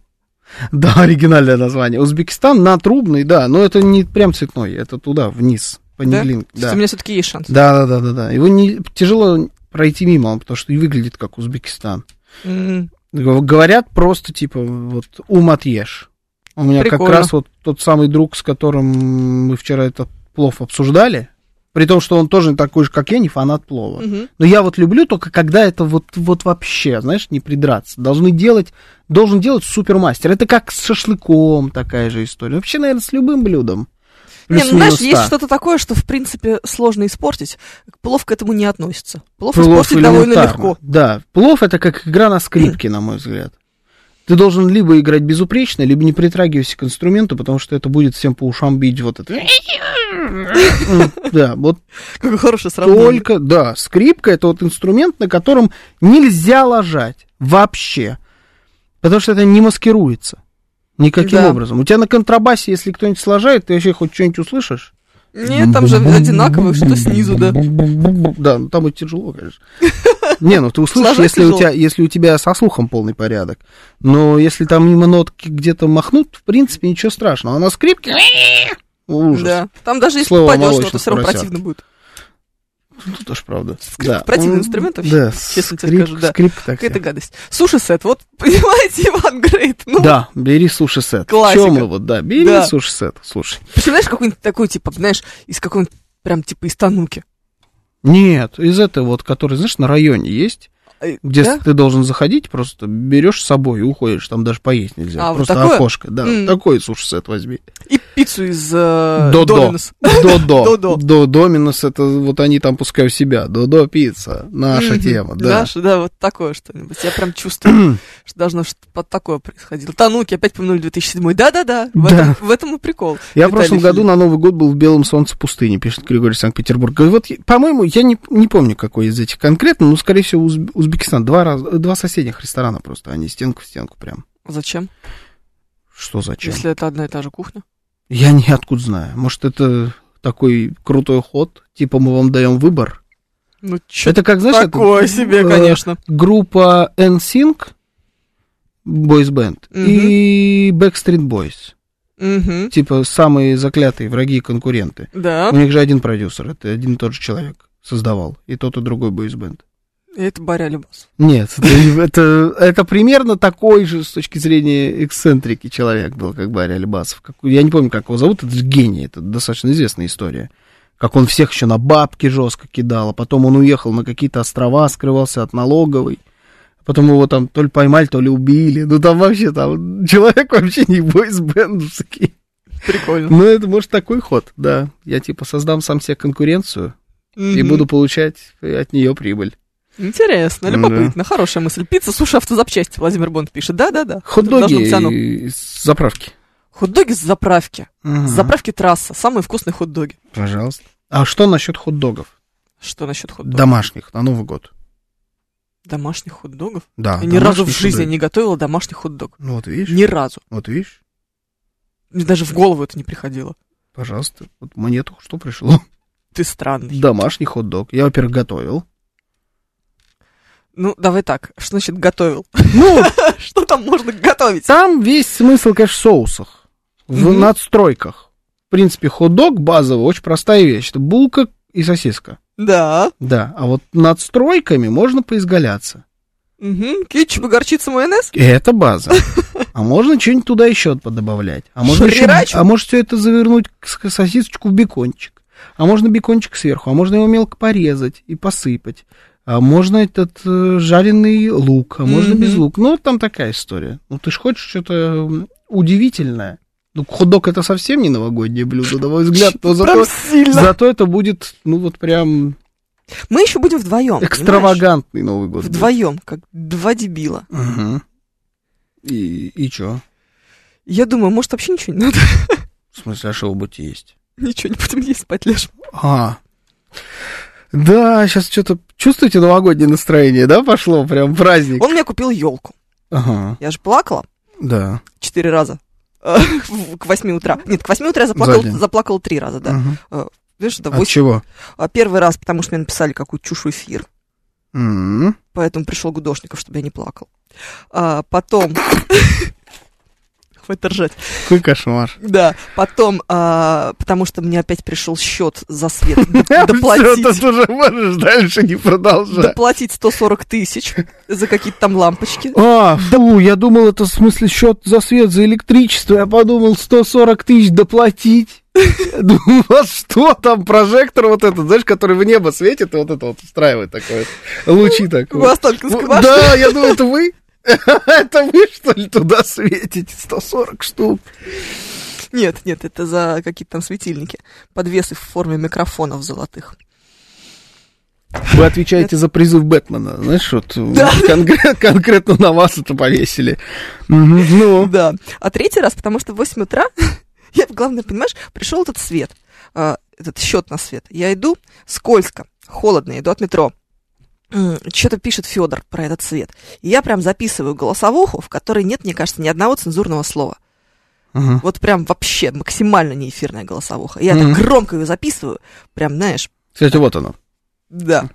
Да, оригинальное название. Узбекистан на Трубной, да, но это не прям цветной, это туда, вниз, по Да? Неглинке. То есть Да. у меня все-таки есть шанс. Да, да, да, да, да. Его не тяжело пройти мимо, потому что и выглядит как Узбекистан. М, Г- Говорят просто типа вот ум отъешь. У меня Прикольно. как раз вот тот самый друг, с которым мы вчера этот плов обсуждали, при том, что он тоже такой же, как я, не фанат плова. мгм. Но я вот люблю только когда это вот, вот вообще, знаешь, не придраться. Должны делать, должен делать супермастер. Это как с шашлыком такая же история. Вообще, наверное, с любым блюдом. Не, ну, Плюс-минус знаешь, есть так. что-то такое, что, в принципе, сложно испортить. Плов к этому не относится. Плов, Плов испортить довольно элементарно. легко. Да, плов это как игра на скрипке, на мой взгляд. Ты должен либо играть безупречно, либо не притрагивайся к инструменту, потому что это будет всем по ушам бить вот это. Да, вот Какое хорошее сравнение. только, да, скрипка это вот инструмент, на котором нельзя ложать вообще, потому что это не маскируется. Никаким Да. образом. У тебя на контрабасе, если кто-нибудь сложает, ты вообще хоть что-нибудь услышишь? Нет, там же одинаково, что-то снизу, да. Да, ну там будет тяжело, конечно. Не, ну ты услышишь, Сложно если у, тяжело. тебя, если у тебя со слухом полный порядок. Но если там мимо нотки где-то махнут, в принципе, ничего страшного. А на скрипке... Ужас. Да. Там даже если Слово попадешь, то молочных все равно поросят. противно будет. Ну, тоже правда. Скрипка противный инструмент вообще, Да, честно тебе скрип- скажу, да. скрипка так Какая-то себе. гадость. Суши-сет, вот, понимаете, Иван Грейт, ну, Да, бери суши-сет. Классика. Чем его, да, бери Да. суши-сет, слушай. представляешь, какой-нибудь такой, типа, знаешь, из какого-нибудь, прям, типа, из Тануки. Нет, из этого вот, который, знаешь, на районе есть, Э, где да? ты должен заходить, просто берешь с собой и уходишь, там даже поесть нельзя, А, вот просто такое? окошко, да, М. такой суши-сет возьми. И пиццу из э, Додо. Доминос. Додо. Додо. До Доминос, это вот они там пускай у себя. Додо пицца, наша Мгм. тема, да. Наша, да, вот такое что-нибудь. Я прям чувствую, что должно что-то под такое происходило. Тануки, опять помянули две тысячи седьмой. Да-да-да, в, Да. Этом, в этом и прикол. Я в Виталий прошлом году Филипп. на Новый год был в Белом солнце пустыни, пишет Григорий Санкт-Петербург. И вот, по-моему, я не, не помню, какой из этих конкретно, но, скорее всего, Уз- Узбекистан. Два, раз, два соседних ресторана просто, они стенку в стенку прям. Зачем? Что зачем? Если это одна и та же кухня? Я не откуда знаю. Может, это такой крутой ход, типа мы вам даем выбор. Ну, чё Это как, знаешь, такое это, себе, э, конечно. группа эн синк, Boys Band, Мгм. и Backstreet Boys. Мгм. Типа самые заклятые враги и конкуренты. Да, У них же один продюсер, это один и тот же человек создавал, и тот, и другой Boys Band. и это Боря Любас. Нет, это, это, это примерно такой же с точки зрения эксцентрики человек был, как Барри Алибасов. Как, я не помню, как его зовут, это же гений, это достаточно известная история. Как он всех еще на бабки жестко кидал, а потом он уехал на какие-то острова, скрывался от налоговой. Потом его там то ли поймали, то ли убили. Ну там вообще там человек вообще не бойсбендовский. Прикольно. Ну это может такой ход, да. Я типа создам сам себе конкуренцию и Мгм. буду получать от нее прибыль. Интересно, Да. любопытно, хорошая мысль. Пицца, суши, автозапчасти, Владимир Бонд пишет. Да-да-да. Должно быть оно. Хот-доги с заправки. Хот-доги с заправки. Ага. С заправки трасса. Самые вкусные хот-доги. Пожалуйста. А что насчет хот-догов? Что насчет хот-догов? Домашних, на Новый год. Домашних хот-догов? Да. Я ни разу в домашних жизни хот-доги. не готовила домашний хот-дог. Ну вот видишь, Ни разу. вот видишь, Мне даже в голову это не приходило. пожалуйста. Вот мне только что пришло. Ты странный. Домашний хот-дог. Я, во-первых, готовил. Ну, давай так. Что значит готовил? Ну, Что там можно готовить? там весь смысл, конечно, в соусах, в Мгм. надстройках. В принципе, хот-дог базовый, очень простая вещь. Это булка и сосиска. Да. Да, а вот над стройками можно поизгаляться. Угу. Кетчуп и горчица, майонез? Это база. А можно что-нибудь туда еще подобавлять. А можно, еще, Шрирачу? а может все это завернуть к сосисочку в бекончик. А можно бекончик сверху. А можно его мелко порезать и посыпать. А можно этот э, жареный лук. А можно Мгм. без лука. Ну, вот там такая история. Ну, ты же хочешь что-то м, удивительное. Ну, хот-дог это совсем не новогоднее блюдо, на мой взгляд. Но зато, Прям сильно. зато это будет, ну, вот прям Мы еще будем вдвоем. экстравагантный Новый год. будет. Вдвоем, как два дебила. Мгм. И, и чё? Я думаю, может, вообще ничего не надо. В смысле, а что вы будете есть? Ничего не будем есть, спать лежим. А, да, сейчас что-то чувствуете новогоднее настроение, да, пошло? Прям праздник. Он мне купил елку. Ага, Я же плакала да. четыре раза. э, в- К восьми утра. Нет, к восьми утра я заплакала, За день. заплакала три раза, да. Мгм. Э, Видишь, это От восемь. чего? А, Первый раз, потому что мне написали какую-то чушь в эфир. М, Поэтому пришел Гудошников, чтобы я не плакал. А, потом... Хватит ржать. Какой кошмар. Да, потом, а, потому что мне опять пришел счет за свет. Д- Всё, Доплатить, тут уже можешь дальше не продолжать. доплатить сто сорок тысяч за какие-то там лампочки. А, фу, я думал, это в смысле счет за свет, за электричество. Я подумал, сто сорок тысяч доплатить. Думаю, у вас что там, прожектор вот этот, знаешь, который в небо светит и вот это вот устраивает такое, лучи У такое. вас только скваш. Да, я думаю, это вы? Это вы, что ли, туда светите? сто сорок штук. Нет, нет, это за какие-то там светильники. Подвесы в форме микрофонов золотых. Вы отвечаете за призыв Бэтмена, знаешь, вот конкрет- конкретно на вас это повесили. Мгм, Ну, Да. А третий раз, потому что в восемь утра, я, главное, понимаешь, пришел этот свет, а, этот счет на свет. Я иду, скользко, холодно, иду от метро. Что-то пишет Федор про этот цвет. И я прям записываю голосовуху, в которой нет, мне кажется, ни одного цензурного слова. Ага. Вот прям вообще максимально неэфирная голосовуха. Я Мгм. так громко ее записываю, прям, знаешь, Кстати, вот оно. да.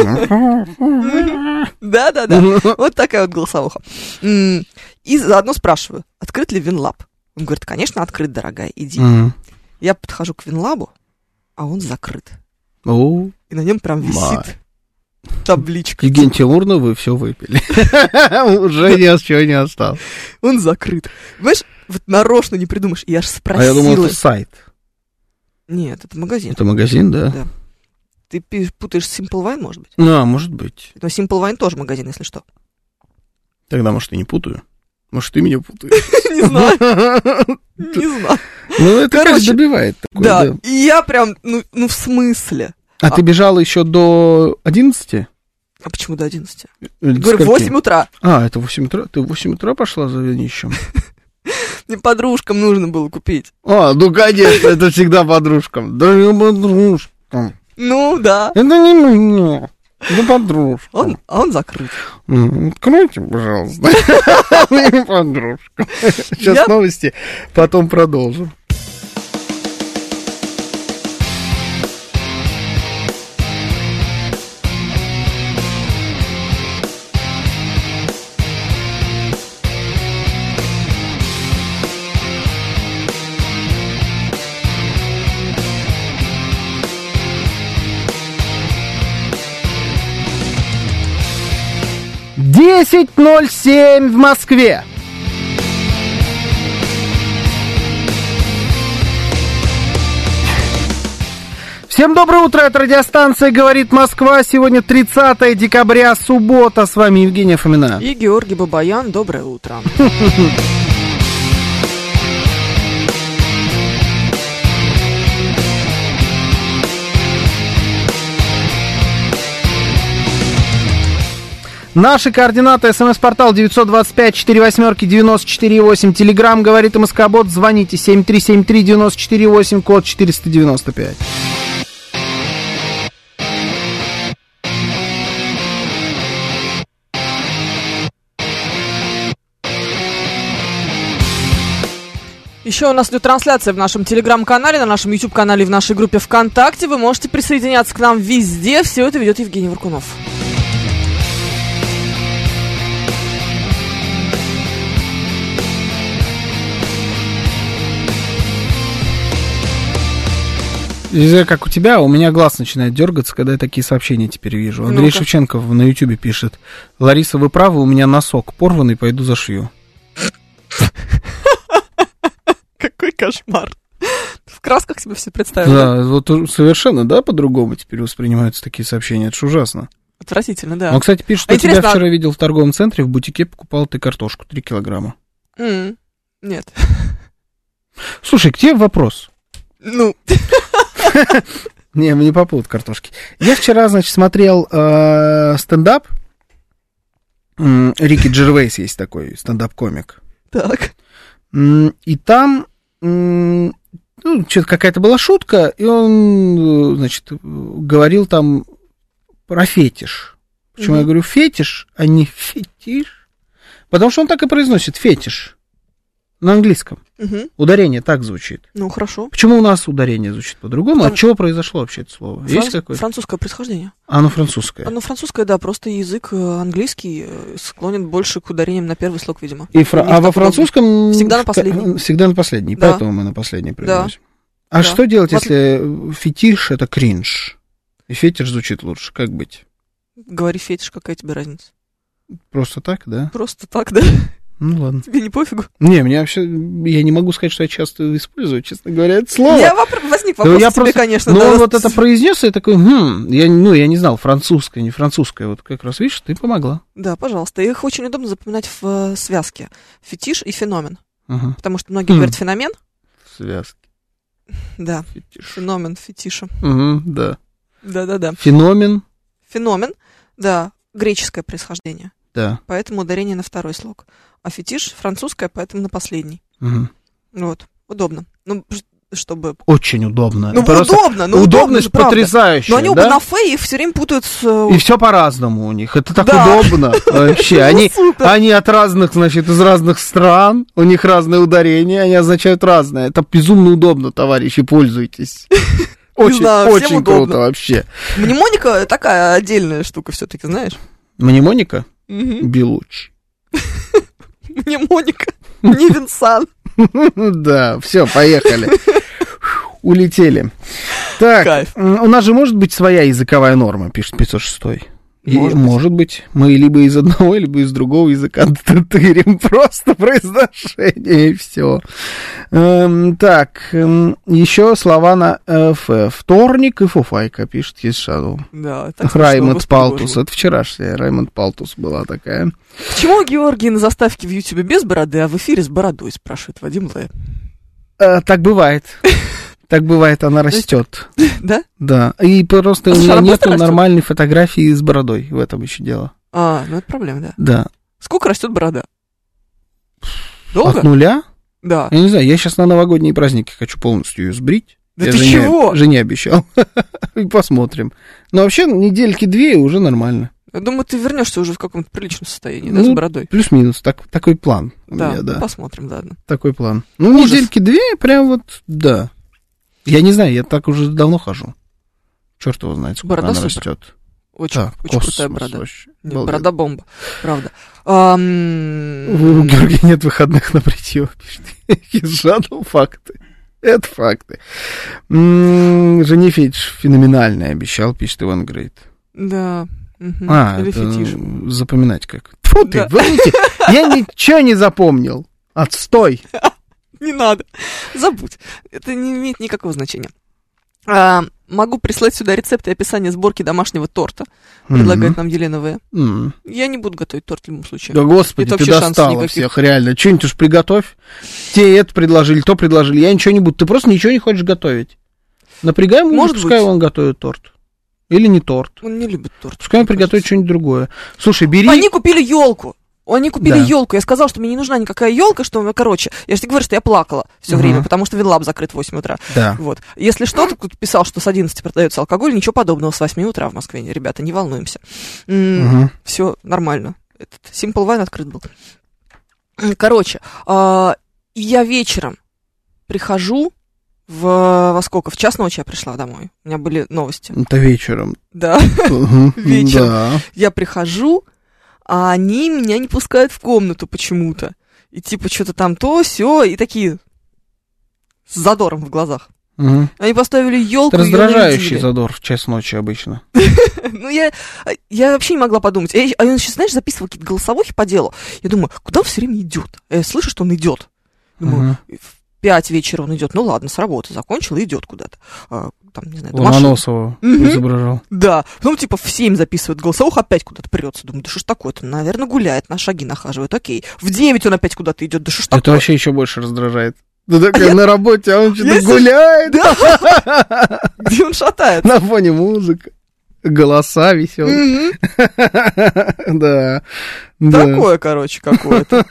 Да-да-да. Вот такая вот голосовуха. М, И заодно спрашиваю, открыт ли Винлаб? Он говорит, конечно, открыт, дорогая, иди. Мгм. Я подхожу к Винлабу, а он закрыт. О, И на нем прям висит Май. табличка. Евгений Тимурна, вы все выпили. Уже ни с чего не осталось. Он закрыт. Понимаешь, вот нарочно не придумаешь. И я аж А спросила. я думал, это сайт. Нет, это магазин. Это магазин, да? Да. Ты пи- путаешь с Simple Wine, может быть? Ну, а может быть. Но Simple Wine тоже магазин, если что. Тогда, может, и не путаю. Может, ты меня путаешь. Не знаю, не знаю. Ну, это, Короче, конечно, добивает такое, Да, да. и я прям, ну, ну в смысле? А ты бежала еще до одиннадцати? А почему до одиннадцати? Или Говорю, в скольки? восемь утра. А, это в восемь утра? Ты в восемь утра пошла за винищем? Мне подружкам нужно было купить. А, ну, конечно, это всегда подружкам. Да не подружкам. Ну, да. Это не мне. Да подружкам. Он, а он закрыт. М, Откройте, пожалуйста. Моим подружкам. Сейчас Я- новости, потом продолжим. десять ноль семь в Москве. Всем доброе утро, это радиостанция «Говорит Москва». Сегодня тридцатое декабря, суббота. С вами Евгения Фомина. И Георгий Бабаян, доброе утро. Наши координаты: смс-портал девять два пять четыре восемь девяносто четыре восемь, телеграмм «Говорит МСК-бот», звоните семь три семь три девяносто четыре восемь, код четыреста девяносто пять. Еще у нас идет трансляция в нашем телеграм-канале, на нашем YouTube-канале и в нашей группе ВКонтакте. Вы можете присоединяться к нам везде. Все это ведет Евгений Варкунов. Не знаю, как у тебя, у меня глаз начинает дергаться, когда я такие сообщения теперь вижу. Андрей Ну-ка. Шевченков на Ютубе пишет: Лариса, вы правы, у меня носок порванный, пойду зашью. Какой кошмар. В красках себе все представили. Да, вот совершенно, да, по-другому теперь воспринимаются такие сообщения, это ж ужасно. Отвратительно, да. Он, кстати, пишет, А что тебя интересно, а- вчера видел в торговом центре, в бутике покупал ты картошку, три килограмма. М, Нет. Слушай, к тебе вопрос. Ну, Не, не по поводу картошки. Я вчера, значит, смотрел э, стендап. М, Рики Джервейс есть такой стендап-комик. так. М, И там, м, ну, что-то какая-то была шутка, и он, э, значит, говорил там про фетиш. Почему Мгм. я говорю фетиш, а не фетиш? Потому что он так и произносит фетиш на английском. Мгм. Ударение так звучит. Ну, хорошо. Почему у нас ударение звучит по-другому? Потому- От чего произошло вообще это слово? Есть Франц- какое-то? Французское происхождение. Оно французское. Ну, французское, да, просто язык э, английский э, склонен больше к ударениям на первый слог, видимо. И фра- У них А во так удобно. французском... Всегда на к- последний. Всегда на последний, Да. поэтому мы на последний произносим. А Да. что делать, Вот- если фетиш — это кринж? И фетиш звучит лучше, как быть? Говори фетиш, какая тебе разница? Просто так, да? Просто так, да? Ну ладно. Тебе не пофигу? Не, мне вообще... Я не могу сказать, что я часто использую, честно говоря, это слово. У меня вопр- возник Да вопрос я к тебе, просто- конечно. Но да. он вот это произнес, и я такой, хм, я, ну, я не знал, французское, не французское. Вот как раз, видишь, ты помогла. Да, пожалуйста. Их очень удобно запоминать в э, связке. Фетиш и феномен. Ага. Потому что многие Хм. говорят феномен. Связки. Да, Фетиш. феномен фетиша. Угу, да. Да-да-да. Феномен, Феномен, да, греческое происхождение. да. Поэтому ударение на второй слог. А фетиш французское, поэтому на последний. Угу. Вот, удобно. Ну, чтобы... Очень удобно. Ну, Просто удобно, ну, удобность удобно, потрясающая, но они да? оба на фе, их все время путают с... И все по-разному у них. Это так Да. удобно вообще. Они, они от разных, значит, из разных стран, у них разные ударения, они означают разное. Это безумно удобно, товарищи, пользуйтесь. Очень, знаю, всем очень удобно. круто вообще. Мнемоника такая отдельная штука все-таки, знаешь? Мнемоника? Мгм. Белуч. Мнемоника, не Винсан. Да, все, поехали. Улетели. Так, Кайф. м, у нас же может быть своя языковая норма, пишет пятьсот шестой. И Может быть. может быть. Мы либо из одного, либо из другого языка тырим просто произношение, и все. Так, эм, еще слова на Ф. Вторник и фуфайка, пишет есть Shadow. Да, так смешно, Раймонд господи, Палтус. боже мой. Это вчерашняя Раймонд Палтус была такая. Почему Георгий на заставке в Ютубе без бороды, а в эфире с бородой, спрашивает Вадим Лэ. Э, Так бывает. Так бывает, она растет. Да? Да. И просто А у слушай, меня она нету быстро растет? нормальной фотографии с бородой. В этом еще дело. А, ну это проблема, да. Да. Сколько растет борода? Долго? От нуля? Да. Я не знаю, я сейчас на новогодние праздники хочу полностью ее сбрить. Да я ты жене, чего? жене обещал. И посмотрим. Но вообще недельки две и уже нормально. Я думаю, ты вернешься уже в каком-то приличном состоянии, да, с Ну, бородой? Плюс-минус. Так, такой план у Да, меня, ну, да. посмотрим, ладно. Такой план. Ну, Ужас. недельки две, прям вот, да. Я не знаю, я так уже давно хожу. Черт его знает, сколько Борода она супер. растет. Очень, Да, очень космос крутая борода. вообще. Нет, Обалденно. борода бомба, правда. Ам, У Георгия нет выходных на бритье, пишет. Жану факты. Это факты. М, Жене Фетиш феноменальный обещал, пишет Иван Грейт. Да. мгм. А, Или это фетиш. запоминать как. Тьфу ты, Да. врите. Я ничего не запомнил. Отстой. Не надо. Забудь. Это не имеет никакого значения. А, могу прислать сюда рецепт и описание сборки домашнего торта. Предлагает нам Елена В. М. Я не буду готовить торт в любом случае. Да господи, Это ты вообще шансов достала никаких. всех, реально. Что-нибудь уж приготовь. Те это предложили, то предложили. Я ничего не буду. Ты просто ничего не хочешь готовить. Напрягай мужа, Может пускай быть. он готовит торт. Или не торт. Он не любит торт. Пускай он мне приготовит кажется. что-нибудь другое. Слушай, бери... Они купили елку. Они купили Да. елку. Я сказала, что мне не нужна никакая елка, что, ну, короче, я же тебе говорю, что я плакала все Ага. время, потому что Винлаб закрыт в восемь утра. Да. Вот. Если что, ты тут писал, что с одиннадцати продается алкоголь, ничего подобного с восьми утра в Москве. Ребята, не волнуемся. Мгм. Все нормально. Этот Simple Wine открыт был. М, Короче, а, я вечером прихожу в... Во сколько? В час ночи я пришла домой. У меня были новости. Это вечером. Да. Мгм. Вечером. Да. Я прихожу, а они меня не пускают в комнату почему-то. И типа что-то там то, сё, и такие с задором в глазах. Мгм. Они поставили елку. Это раздражающий задор в час ночи обычно. Ну, я, я вообще не могла подумать. Я, а он сейчас, знаешь, записывал какие-то голосовухи по делу. Я думаю, куда он все время идет? Я слышу, что он идет. Думаю, Мгм. в пять вечера он идет. Ну ладно, с работы закончил и идет куда-то. А, там, не знаю, до машины. Ломоносова Мгм. изображал. Да, потом типа в семь записывает голосовых, опять куда-то прется. Думаю, да что ж такое-то? Наверное, гуляет, на шаги нахаживает, окей. В девять он опять куда-то идет, да что ж Это такое? вообще еще больше раздражает. Ты такая на работе, а он что-то Я гуляет. Где он шатает? На фоне музыка. Голоса веселые. Мгм. Да. Да. Такое, короче, какое-то.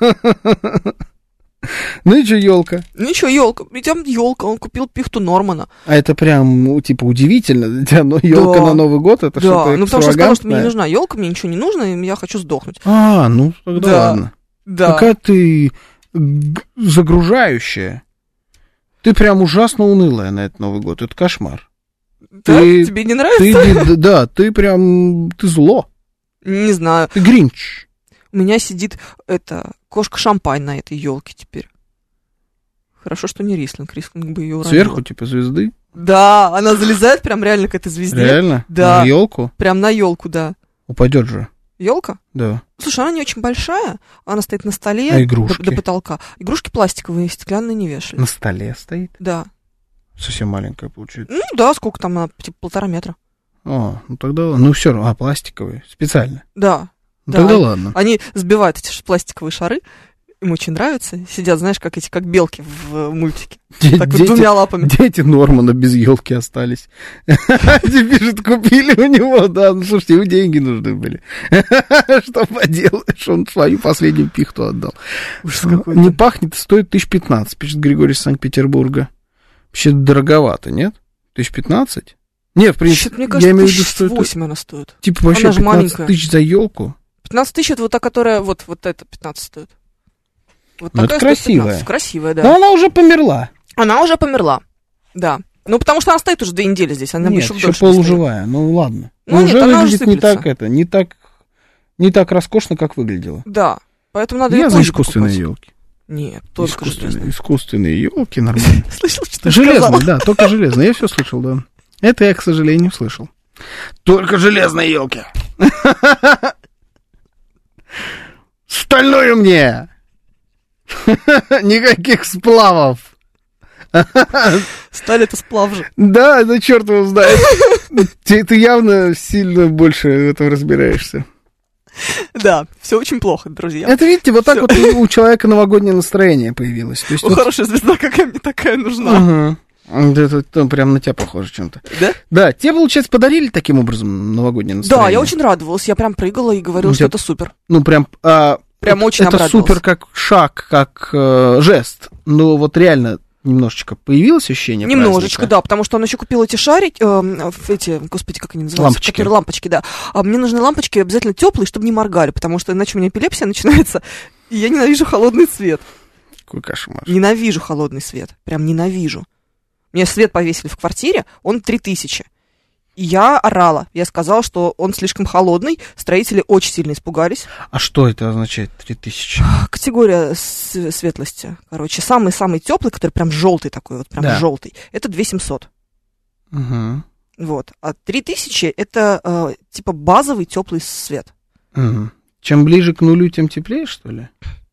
Ну и что, елка? Ничего, елка, идем елка, он купил пихту Нормана. А это прям, ну, типа, удивительно для тебя, но елка Да. на Новый год, это Да, что-то ну потому что я сказала, что мне не экстравагантное. нужна елка, мне ничего не нужно, и я хочу сдохнуть. А, ну, тогда Да. ладно. Да. Какая ты г- загружающая. Ты прям ужасно унылая на этот Новый год, это кошмар. Да? ты- Тебе не нравится? Ты, не- да, ты прям, ты зло, Не знаю. ты гринч. У меня сидит эта кошка-шампань на этой елке теперь. Хорошо, что не Рислинг. Рислинг бы ее уронил. Сверху, типа, звезды. Да, она залезает прям реально к этой звезде. Реально? Да. На елку? Прям на елку, да. Упадет же. Елка? Да. Слушай, она не очень большая. Она стоит на столе А игрушки? До, до потолка. Игрушки пластиковые, стеклянные не вешали. На столе стоит. Да. Совсем маленькая получается. Ну да, сколько там, она, типа полтора метра. О, ну тогда ладно. Ну все равно. А, пластиковые. Специально. Да. Ну Да. тогда ладно. Они сбивают эти ш- пластиковые шары. Им очень нравится. Сидят, знаешь, как эти, как белки в э, мультике. Де- Так вот дети, двумя лапами. дети Нормана без елки остались. Они пишут, купили у него, да. Ну слушайте, ему деньги нужны были. Что поделаешь, он свою последнюю пихту отдал. Ужас какой-то. Не пахнет, стоит тысяч пятнадцать, пишет Григорий из Санкт-Петербурга. Вообще дороговато, нет? Тысяч пятнадцать? Не, в принципе, Что-то, мне кажется, я имею в виду, тысяч что это, восемь она стоит. типа вообще Она же пятнадцать маленькая. тысяч за елку. пятнадцать тысяч это вот та, которая, вот, вот эта пятнадцать стоит. Вот Ну, это такая стоит красивая. пятнадцать. Красивая, да. Но она уже померла. Она уже померла, да. Ну, потому что она стоит уже две недели здесь, она Нет, еще еще дольше не стоит. полуживая. Ну, ладно. Ну, Но нет, уже она уже выглядит не сыплется. так это, не так, не так роскошно, как выглядела. Да, поэтому надо Я её за позже искусственные покупать. елки. Нет, только Искусственные, железные. искусственные елки нормально. Слышал, что ты Железные, сказала? да, только железные. Я все слышал, да. Это я, к сожалению, слышал. Только железные елки. Стальную мне. Никаких сплавов. Сталь это сплав же. Да, это черт его знает. Ты, ты явно сильно больше в этом разбираешься. Да, все очень плохо, друзья. Это, видите, вот так Всё. вот у у человека новогоднее настроение появилось. То есть О, вот- хорошая звезда, какая мне такая нужна. Ага. Это, это прям на тебя похоже чем-то. Да? Да, тебе, получается, подарили таким образом новогоднее настроение? Да, я очень радовалась, я прям прыгала и говорила, Ну, что я- это супер. Ну, прям... а, Прям это, очень Это обрадовалась. супер как шаг, как э, жест. Но вот реально немножечко появилось ощущение Немножечко, праздника? да, потому что он еще купил эти шарики, э, эти, господи, как они называются? Лампочки. Которые лампочки, да. А мне нужны лампочки обязательно теплые, чтобы не моргали, потому что иначе у меня эпилепсия начинается, и я ненавижу холодный цвет. Какой кошмар. Ненавижу холодный свет, прям ненавижу. Мне свет повесили в квартире, он три тысячи. И я орала, я сказала, что он слишком холодный, строители очень сильно испугались. А что это означает, три тысячи? Категория с- светлости, короче, самый-самый теплый, который прям желтый такой, вот прям Да. желтый, это две тысячи семьсот. Угу. Вот. А три тысячи это э, типа базовый теплый свет. Угу. Чем ближе к нулю, тем теплее, что ли?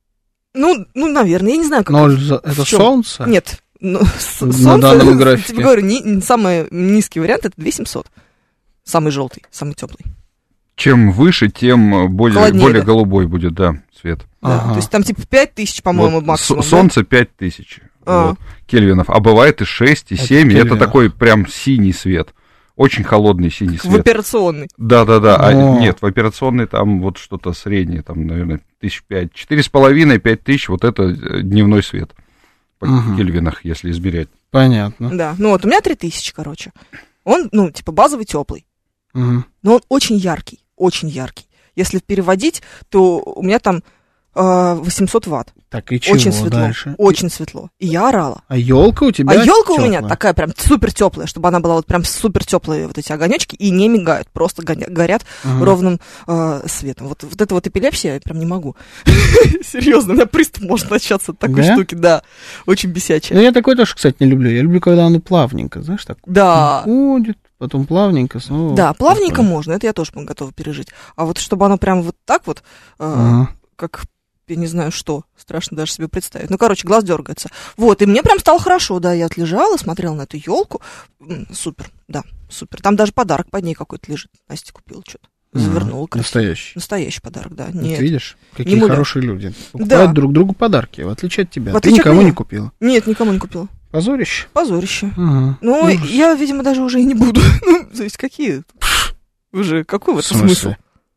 Ну, ну, наверное, я не знаю, как. Ноль за- это в чём? солнце? Нет. Ну, с- На солнце, данном графике. тебе говорю, ни- самый низкий вариант это две тысячи семьсот. Самый желтый, самый теплый. Чем выше, тем более, Холоднее, более да. голубой будет, да, цвет. Да. Ага. То есть там типа пять тысяч, по-моему, Вот максимум. с- да? Солнце пять тысяч А. вот, кельвинов, а бывает и шесть, и Это семь, и это кельвинов. такой прям синий свет. Очень холодный синий В свет. операционный. Да-да-да, а О. нет, в операционной там вот что-то среднее, там, наверное, тысяч пять, четыре с половиной, пять тысяч, вот это э, дневной свет. По Мгм. кельвинах, если измерять. Понятно. Да. Ну вот у меня три тысячи, короче. Он, ну, типа базовый теплый. Угу. Но он очень яркий, очень яркий. Если переводить, то у меня там э, восемьсот ватт. Так, и чего Очень светло. дальше? Очень светло. И я орала. А елка у тебя А елка у меня тёплая? такая прям супер теплая, чтобы она была вот прям супер теплые вот эти огонечки и не мигают, просто гоня- горят Ага. ровным э, светом. Вот, вот это вот эпилепсия я прям не могу. Серьезно, у меня приступ может начаться от такой Да? штуки, да. Очень Ну, бесячая. я такой тоже, кстати, не люблю. Я люблю, когда оно плавненько, знаешь, так Да. уходит, потом плавненько снова. Да, плавненько уходит. можно, это я тоже готова пережить. А вот чтобы оно прям вот так вот, э, Ага. как я не знаю что, страшно даже себе представить. Ну, короче, глаз дергается. Вот, и мне прям стало хорошо, да, я отлежала, смотрела на эту елку. Супер, да, супер. Там даже подарок под ней какой-то лежит. Настя купила что-то. Завернула Ага. красиво. Настоящий. Настоящий подарок, да. Вот Нет, видишь, какие муля. хорошие люди. Покупают Да. друг другу подарки, в отличие от тебя. В Ты отличие от никому меня. не купила. нет, никому не купила. Позорище. Позорище. Ага. Ну, Ужас. я, видимо, даже уже и не буду. Ну, то есть, какие? Уже, какой в В этом смысле? смысл?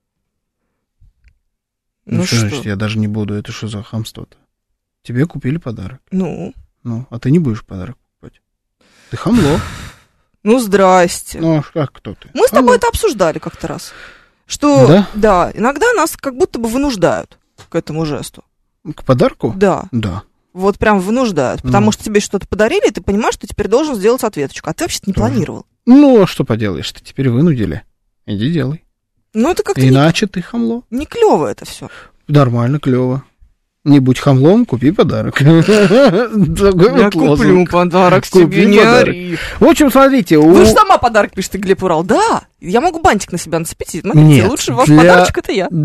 Ну, Ну что что? значит, я даже не буду, это что за хамство-то? Тебе купили подарок. Ну, Ну, а ты не будешь подарок покупать. Ты хамло. ну, здрасте. Ну, а как кто ты? Мы с тобой это обсуждали как-то раз. Что, Да? да, иногда нас как будто бы вынуждают к этому жесту. К подарку? Да, Да. вот прям вынуждают. Потому Ну. что тебе что-то подарили, и ты понимаешь, что теперь должен сделать ответочку. А ты вообще-то не Тоже. планировал. Ну, а что поделаешь, ты теперь вынудили. Иди делай. Ну, это как-то не, Иначе ты хамло. не клево это все. Нормально, клево. Не будь хамлом, купи подарок. Такой вот лозунг. подарок Купи подарок. В общем, смотрите, у... Вы же сама подарок пишете, Глеб Урал. Да, я могу бантик на себя нацепить. Смотрите, Нет, лучше ваш для- подарочек это я.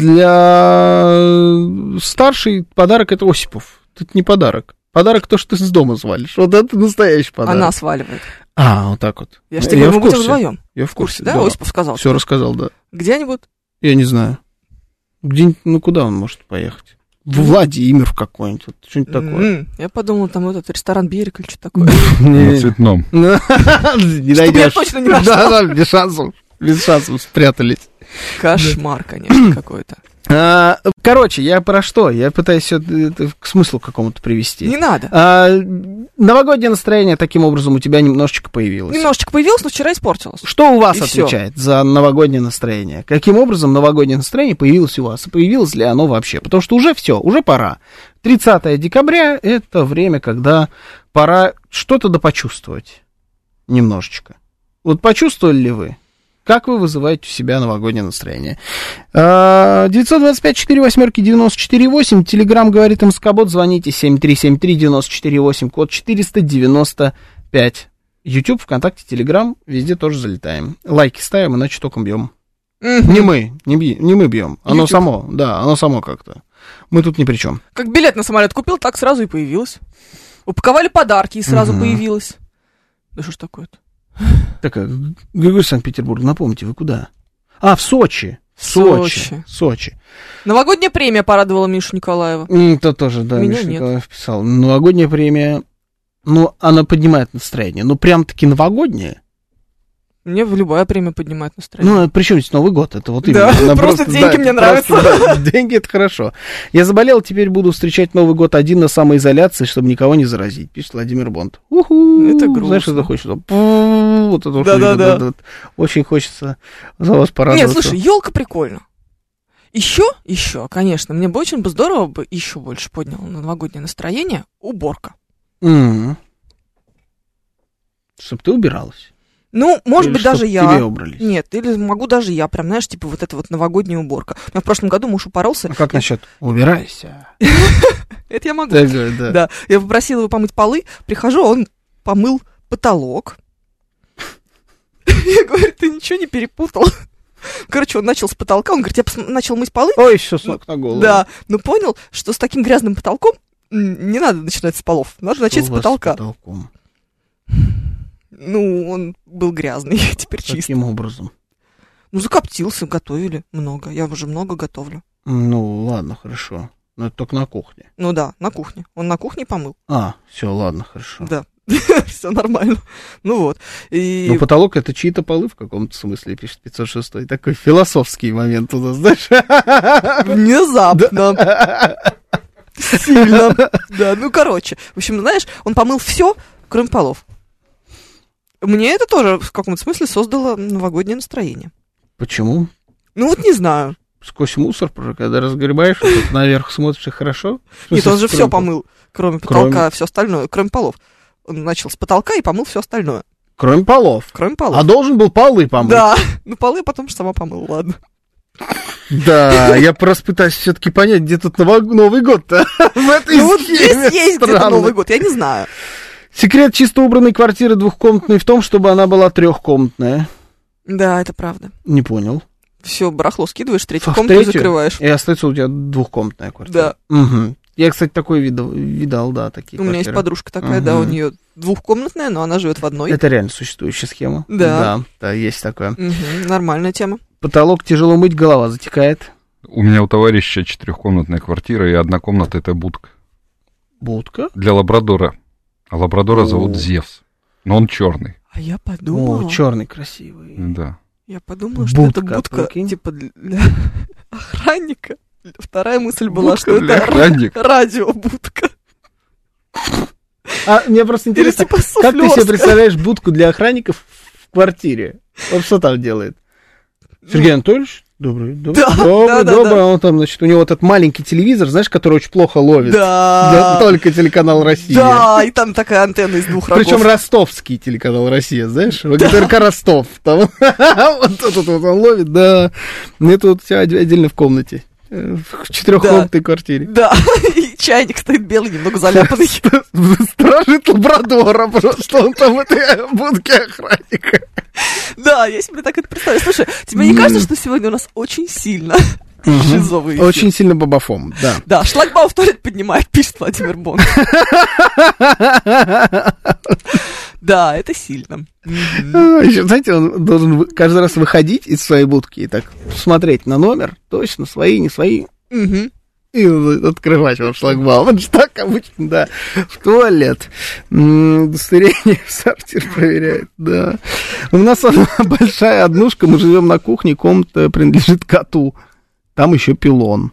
Для старший подарок это Осипов. Тут не подарок. Подарок то, что ты с дома свалишь. Вот это настоящий подарок. Она сваливает. А, вот так вот. Я же тебе говорю, в мы будем курсе. вдвоем. Я в В курсе, курсе, да? Осипов сказал. Все рассказал, да. Где они будут? Я не знаю. Где-нибудь, ну куда он может поехать? В Владимир какой-нибудь, вот что-нибудь такое. М, Я подумала, там этот ресторан «Берег» или что-то такое. На цветном. Не Чтобы я найдешь. точно не нашла. Да, да, без шансов. Без шансов спрятались. Кошмар, конечно, какой-то. А, короче, я про что? Я пытаюсь это к смыслу какому-то привести. Не надо. А, новогоднее настроение таким образом у тебя немножечко появилось. Немножечко появилось, но вчера испортилось. Что у вас И отвечает всё. За новогоднее настроение? Каким образом новогоднее настроение появилось у вас? И появилось ли оно вообще? Потому что уже все, уже пора. тридцатое декабря — это время, когда пора что-то допочувствовать. Немножечко. Вот почувствовали ли вы? Как вы вызываете у себя новогоднее настроение? девятьсот двадцать пять четыре восьмерки девяносто четыре восемь. Телеграм говорит МСК-бот. Звоните семь три семь три девяносто четыре восемь, код четыреста девяносто пять. YouTube, ВКонтакте, Телеграм, везде тоже залетаем. Лайки ставим, иначе током бьем. Mm-hmm. Не мы, не, би, не мы бьем. Оно YouTube. само, да, оно само как-то. Мы тут ни при чем. Как билет на самолет купил, так сразу и появилось. Упаковали подарки, и сразу mm-hmm. появилось. Да что ж такое-то? Так, Григорий Санкт-Петербург, напомните, вы куда? А, в Сочи. В Сочи. Сочи. Сочи. Новогодняя премия порадовала Мишу Николаева. Это тоже, да, Меня Миша нет. Николаев писал. Новогодняя премия, ну, она поднимает настроение. Ну, прям-таки новогодняя. Мне любая премия поднимает настроение. Ну, при чем здесь Новый год? Это вот именно. Да, просто, просто деньги да, мне нравятся. Да, деньги — это хорошо. Я заболел, теперь буду встречать Новый год один на самоизоляции, чтобы никого не заразить, пишет Владимир Бонд. Уху! Это грустно. Знаешь, что хочется? Вот это да, да, да. Вот, очень хочется за вас порадоваться. Нет, слушай, елка прикольно. Еще, еще, конечно, мне бы очень бы здорово бы еще больше подняло на новогоднее настроение уборка. Mm-hmm. Чтобы ты убиралась. Ну, может или быть, даже я. Тебе убрались. Нет, или могу даже я, прям, знаешь, типа вот эта вот новогодняя уборка. У меня в прошлом году муж упоролся. А как насчет убирайся? Это я могу. Да. Я попросила его помыть полы, прихожу, он помыл потолок. Я говорю, ты ничего не перепутал? Короче, он начал с потолка, он говорит, я начал мыть полы. Ой, все с ног на голову. Да, но понял, что с таким грязным потолком не надо начинать с полов, надо начать с потолка. Ну, он был грязный, теперь чистый. Каким образом? Ну, закоптился, готовили много. Я уже много готовлю. Ну, ладно, хорошо. Но это только на кухне. Ну да, на кухне. Он на кухне помыл. А, все, ладно, хорошо. Да, все нормально. Ну вот. И... Ну, потолок — это чьи-то полы в каком-то смысле, пишет пятьсот шестой. Такой философский момент у нас, знаешь? Внезапно. Сильно. Да, ну, короче. В общем, знаешь, он помыл все, кроме полов. Мне это тоже в каком-то смысле создало новогоднее настроение. Почему? Ну вот не знаю. Сквозь мусор, когда разгребаешь, тут наверх смотришь, и хорошо? Нет, он же все помыл, кроме потолка, кроме... все остальное, кроме полов. Он начал с потолка и помыл все остальное. Кроме полов? Кроме полов. А должен был полы помыть? Да, ну полы потом же сама помыл, ладно. Да, я просто пытаюсь все-таки понять, где тут Новый год-то в этой схеме. Ну вот здесь есть где-то Новый год, я не знаю. Секрет чисто убранной квартиры двухкомнатной в том, чтобы она была трехкомнатная. Да, это правда. Не понял. Все, барахло скидываешь, третью комнату закрываешь. И остается у тебя двухкомнатная квартира. Да. Угу. Я, кстати, такой видал, видал, да, такие У меня квартиры. есть подружка такая, угу. Да, у нее двухкомнатная, но она живет в одной. Это реально существующая схема. Да. Да, да, есть такое. Угу. Нормальная тема. Потолок тяжело мыть, голова затекает. У меня у товарища четырехкомнатная квартира, и одна комната — это будка. Будка? Для лабрадора. А лабрадора О. зовут Зевс, но он черный. А я подумала... О, черный красивый. Да. Я подумала, что будка, это будка, прикинь? Типа, для охранника. Вторая мысль была, будка что это охранника. Радиобудка. А мне просто интересно, типа как ты себе представляешь будку для охранников в квартире? Он что там делает? Сергей Анатольевич? Добрый, добрый, да, добрый, да, да, добрый. Да. Он там, значит, у него этот маленький телевизор, знаешь, который очень плохо ловит. Да. Да, только телеканал «Россия». Да, и там такая антенна из двух рогов. Причем ростовский телеканал «Россия», знаешь, ГТРК Ростов. Там вот тут вот он ловит, да. Это вот все отдельно в комнате. В четырехкомнатной квартире. Да, и чайник стоит белый, немного заляпанный. Стражит лабрадора просто, он там в этой будке охранника. Да, я себе так это представляю. Слушай, тебе не кажется, что сегодня у нас очень сильно шизовый эфир? Очень сильно бабафом, да. Да, шлагбаум в туалет поднимает, пишет Владимир Бонд. Да, это сильно. Еще, знаете, он должен каждый раз выходить из своей будки и так смотреть на номер, точно, свои, не свои. И открывать вам шлагбаум. Он же так обычно, да. В туалет. Удостоверение в сортир проверяет, да. У нас большая однушка, мы живем на кухне, комната принадлежит коту. Там еще пилон.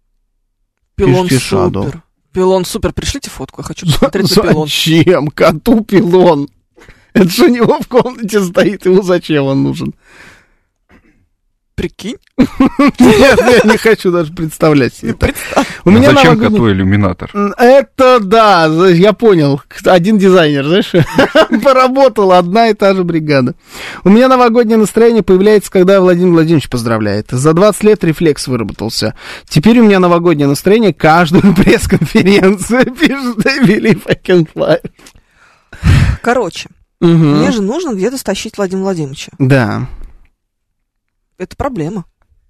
Пилон Пишите Shadow. супер. Пилон супер. Пришлите фотку, я хочу посмотреть на пилон. Зачем коту пилон? Это же у него в комнате стоит, ему зачем он нужен? Прикинь. Нет, я не хочу даже представлять себе это. У меня Зачем новогодний- коту иллюминатор? Это да, я понял. Один дизайнер, знаешь, поработала одна и та же бригада. У меня новогоднее настроение появляется, когда Владимир Владимирович поздравляет. За двадцать лет рефлекс выработался. Теперь у меня новогоднее настроение каждую пресс-конференцию пишет I believe I can fly. Короче, Угу. мне же нужно где-то стащить Владимира Владимировича. Да. Это проблема.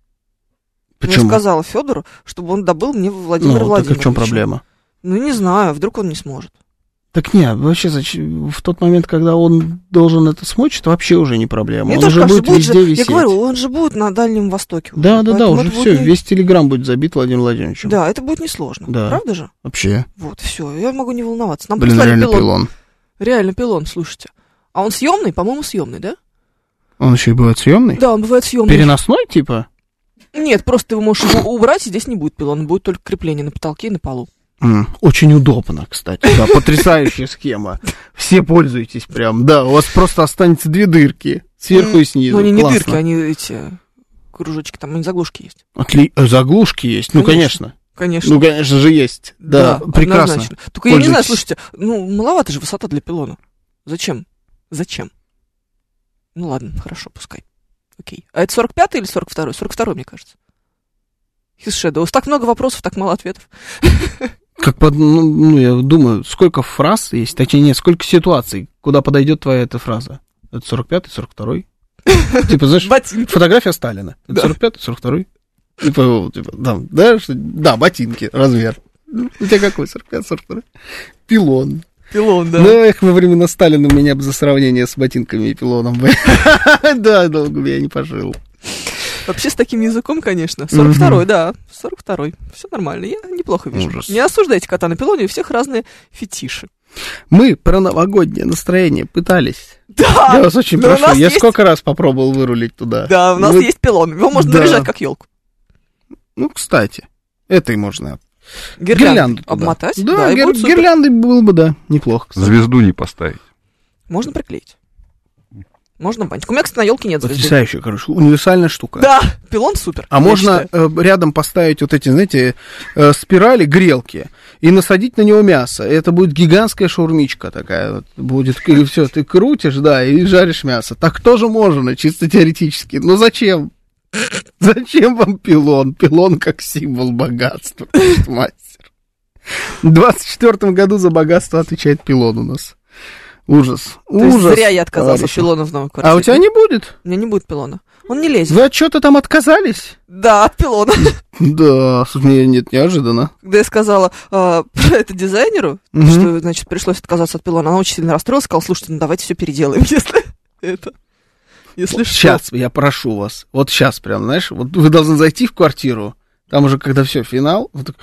Почему? Я сказала Федору, чтобы он добыл мне Владимира Ну, так Владимировича. и в чем проблема? Ну, не знаю, вдруг он не сможет. Так нет, вообще зачем- в тот момент, когда он должен это смочь, это вообще уже не проблема. Мне Он тоже уже кажется, будет будет везде же, висеть. я говорю, он же будет на Дальнем Востоке. уже. Да, да, да, Поэтому уже это будет все, не- весь Телеграм будет забит Владимиром Владимировичем. Да, это будет несложно. Да. Правда же? Вообще. Вот, все, я могу не волноваться. Нам Блин, прислали реально пилон. пилон. Реально пилон, слушайте. А он съемный? По-моему, съемный, да? Он еще и бывает съемный? Да, он бывает съемный. Переносной, типа? Нет, просто ты его можешь его убрать, и здесь не будет пилона, будет только крепление на потолке и на полу. М, Очень удобно, кстати. Да, потрясающая схема. Все пользуйтесь прям. Да, у вас просто останется две дырки. Сверху и снизу. Ну, они не Классно. дырки, они эти кружочки, там они заглушки есть. Отли- э, Заглушки есть? Ну, конечно. Конечно. Ну, конечно же, есть. Да, прекрасно. однозначно. Только я не знаю, Пользуйтесь. слушайте, ну, маловато же высота для пилона. Зачем? Зачем? Ну, ладно, хорошо, пускай. Окей. А это сорок пятый или сорок второй? сорок второй, мне кажется. His Shadows. Так много вопросов, так мало ответов. Как под, ну, ну, я думаю, сколько фраз есть, точнее, нет, сколько ситуаций, куда подойдет твоя эта фраза. Это сорок пятый, сорок второй. Типа, знаешь, Ботинки. фотография Сталина. Это Да. сорок пятый, сорок второй. Типа, типа, да, да, что- да, ботинки, размер. У тебя какой? сорок пятый, сорок второй? Пилон. Пилон, да. Ну, эх, во времена Сталина меня бы за сравнение с ботинками и пилоном бы. Да, долго бы я не пожил. Вообще с таким языком, конечно. сорок второй, да. сорок второй. Все нормально. Я неплохо вижу. Ужас. Не осуждайте кота на пилоне, у всех разные фетиши. Мы про новогоднее настроение пытались. Да! Я вас очень но у прошу, нас я есть- сколько раз попробовал вырулить туда. Да, у нас Вы- есть пилон. Его можно Да. наряжать как елку. Ну, кстати, это и можно. Гирлянду Гирлянду туда. обмотать. Да, и гир- будет супер. гирлянды было бы, да, неплохо, кстати. Звезду не поставить. Можно приклеить. Можно бантик. У меня, кстати, на елке нет звезды. Потрясающая, короче, универсальная штука. Да, пилон супер. А я можно считаю. э, рядом поставить вот эти, знаете, э, спирали, грелки, и насадить на него мясо. И это будет гигантская шаурмичка такая. Вот, будет, и все, ты крутишь, да, и жаришь мясо. Так тоже можно, чисто теоретически. Но зачем? Зачем вам пилон? Пилон как символ богатства. Мастер. В двадцать четвёртом году за богатство отвечает пилон у нас. Ужас. То есть Ужас. зря я отказался от товарищи. пилона в новой квартире. А у тебя не будет? У меня не будет пилона. Он не лезет. Вы от чего-то там отказались? Да, от пилона. Да, слушай, нет, неожиданно. Когда я сказала э, про это дизайнеру, Мгм. что, значит, пришлось отказаться от пилона, она очень сильно расстроилась, сказала, слушайте, ну давайте все переделаем, если это... Если что. Сейчас, я прошу вас, вот сейчас прям, знаешь, вот вы должны зайти в квартиру, там уже, когда все, финал, вот так...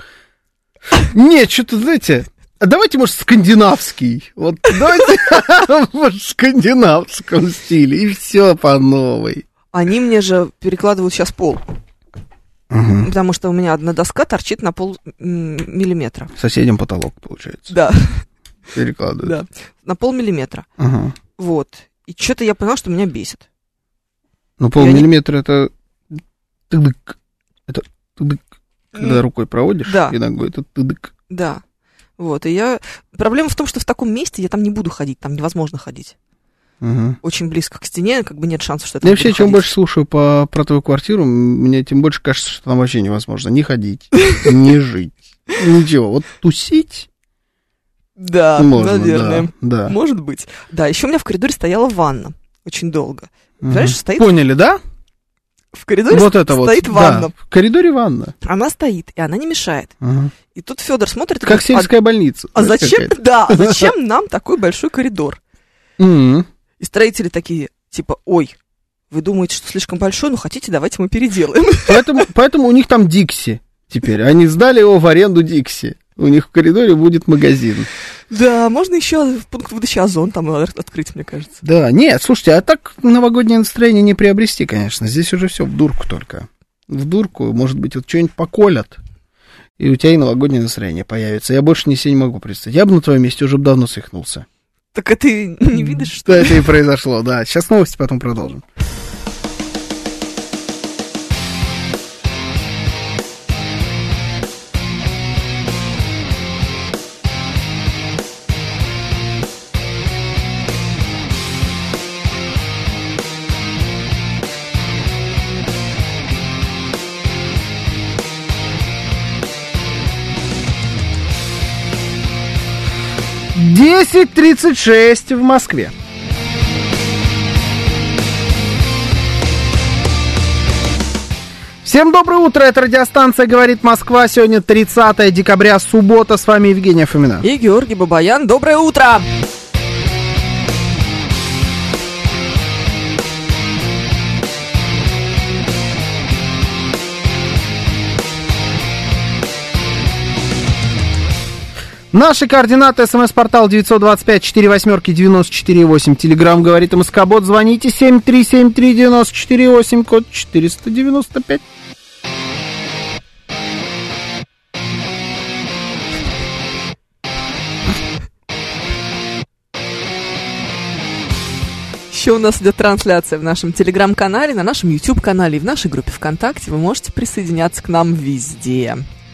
Нет, что-то, знаете, а давайте, может, скандинавский, вот давайте, может, в скандинавском стиле, и все по новой. Они мне же перекладывают сейчас пол, потому что у меня одна доска торчит на пол м, миллиметра. Соседям потолок, получается, Да, перекладывают. да, на пол миллиметра. Ага. Вот. И что-то я поняла, что меня бесит. Ну, полмиллиметра это... тыдык. Это тыдык. Когда рукой проводишь Да. и ногой, это тыдык. Да. Вот, и я... Проблема в том, что в таком месте я там не буду ходить, там невозможно ходить. Ага. Очень близко к стене, как бы нет шансов, что я Я там вообще, буду чем ходить. больше слушаю по, про твою квартиру, мне тем больше кажется, что там вообще невозможно ни ходить, ни жить. Ничего, вот тусить Да, можно, наверное. да. да. Может быть. Да, еще у меня в коридоре стояла ванна очень долго. Мгм. Знаешь, стоит... Поняли, да? В коридоре Вот это вот. стоит да. ванна. В коридоре ванна. Она стоит, и она не мешает. Ага. И тут Федор смотрит и Как говорит, сельская больница. а, а знаешь, зачем, какая-то. да, а зачем нам такой большой коридор? Мгм. И строители такие, типа, ой, вы думаете, что слишком большой, ну хотите, давайте мы переделаем. Поэтому, поэтому у них там Дикси теперь. Они сдали его в аренду Дикси. У них в коридоре будет магазин. Да, можно еще в пункт выдачи Озон там открыть, мне кажется. Да, нет, слушайте, а так новогоднее настроение не приобрести, конечно. Здесь уже все в дурку только. в дурку, может быть, вот что-нибудь поколят, и у тебя и новогоднее настроение появится. Я больше не себе не могу представить. Я бы на твоем месте уже бы давно свихнулся. Так а ты не видишь, что... Да, это и произошло, да. Сейчас новости, потом продолжим. десять тридцать шесть в Москве. Всем доброе утро, это радиостанция «Говорит Москва». Сегодня тридцатое декабря, суббота. С вами Евгения Фомина. И Георгий Бабаян. Доброе утро! Наши координаты: смс-портал девятьсот двадцать пять сорок восемь девяносто четыре восемь. Телеграм «Говорит МСК-бот». Звоните семь три семь три девяносто четыре восемь, код четыреста девяносто пять. Еще у нас идет трансляция в нашем телеграм-канале, на нашем YouTube-канале и в нашей группе ВКонтакте. Вы можете присоединяться к нам везде.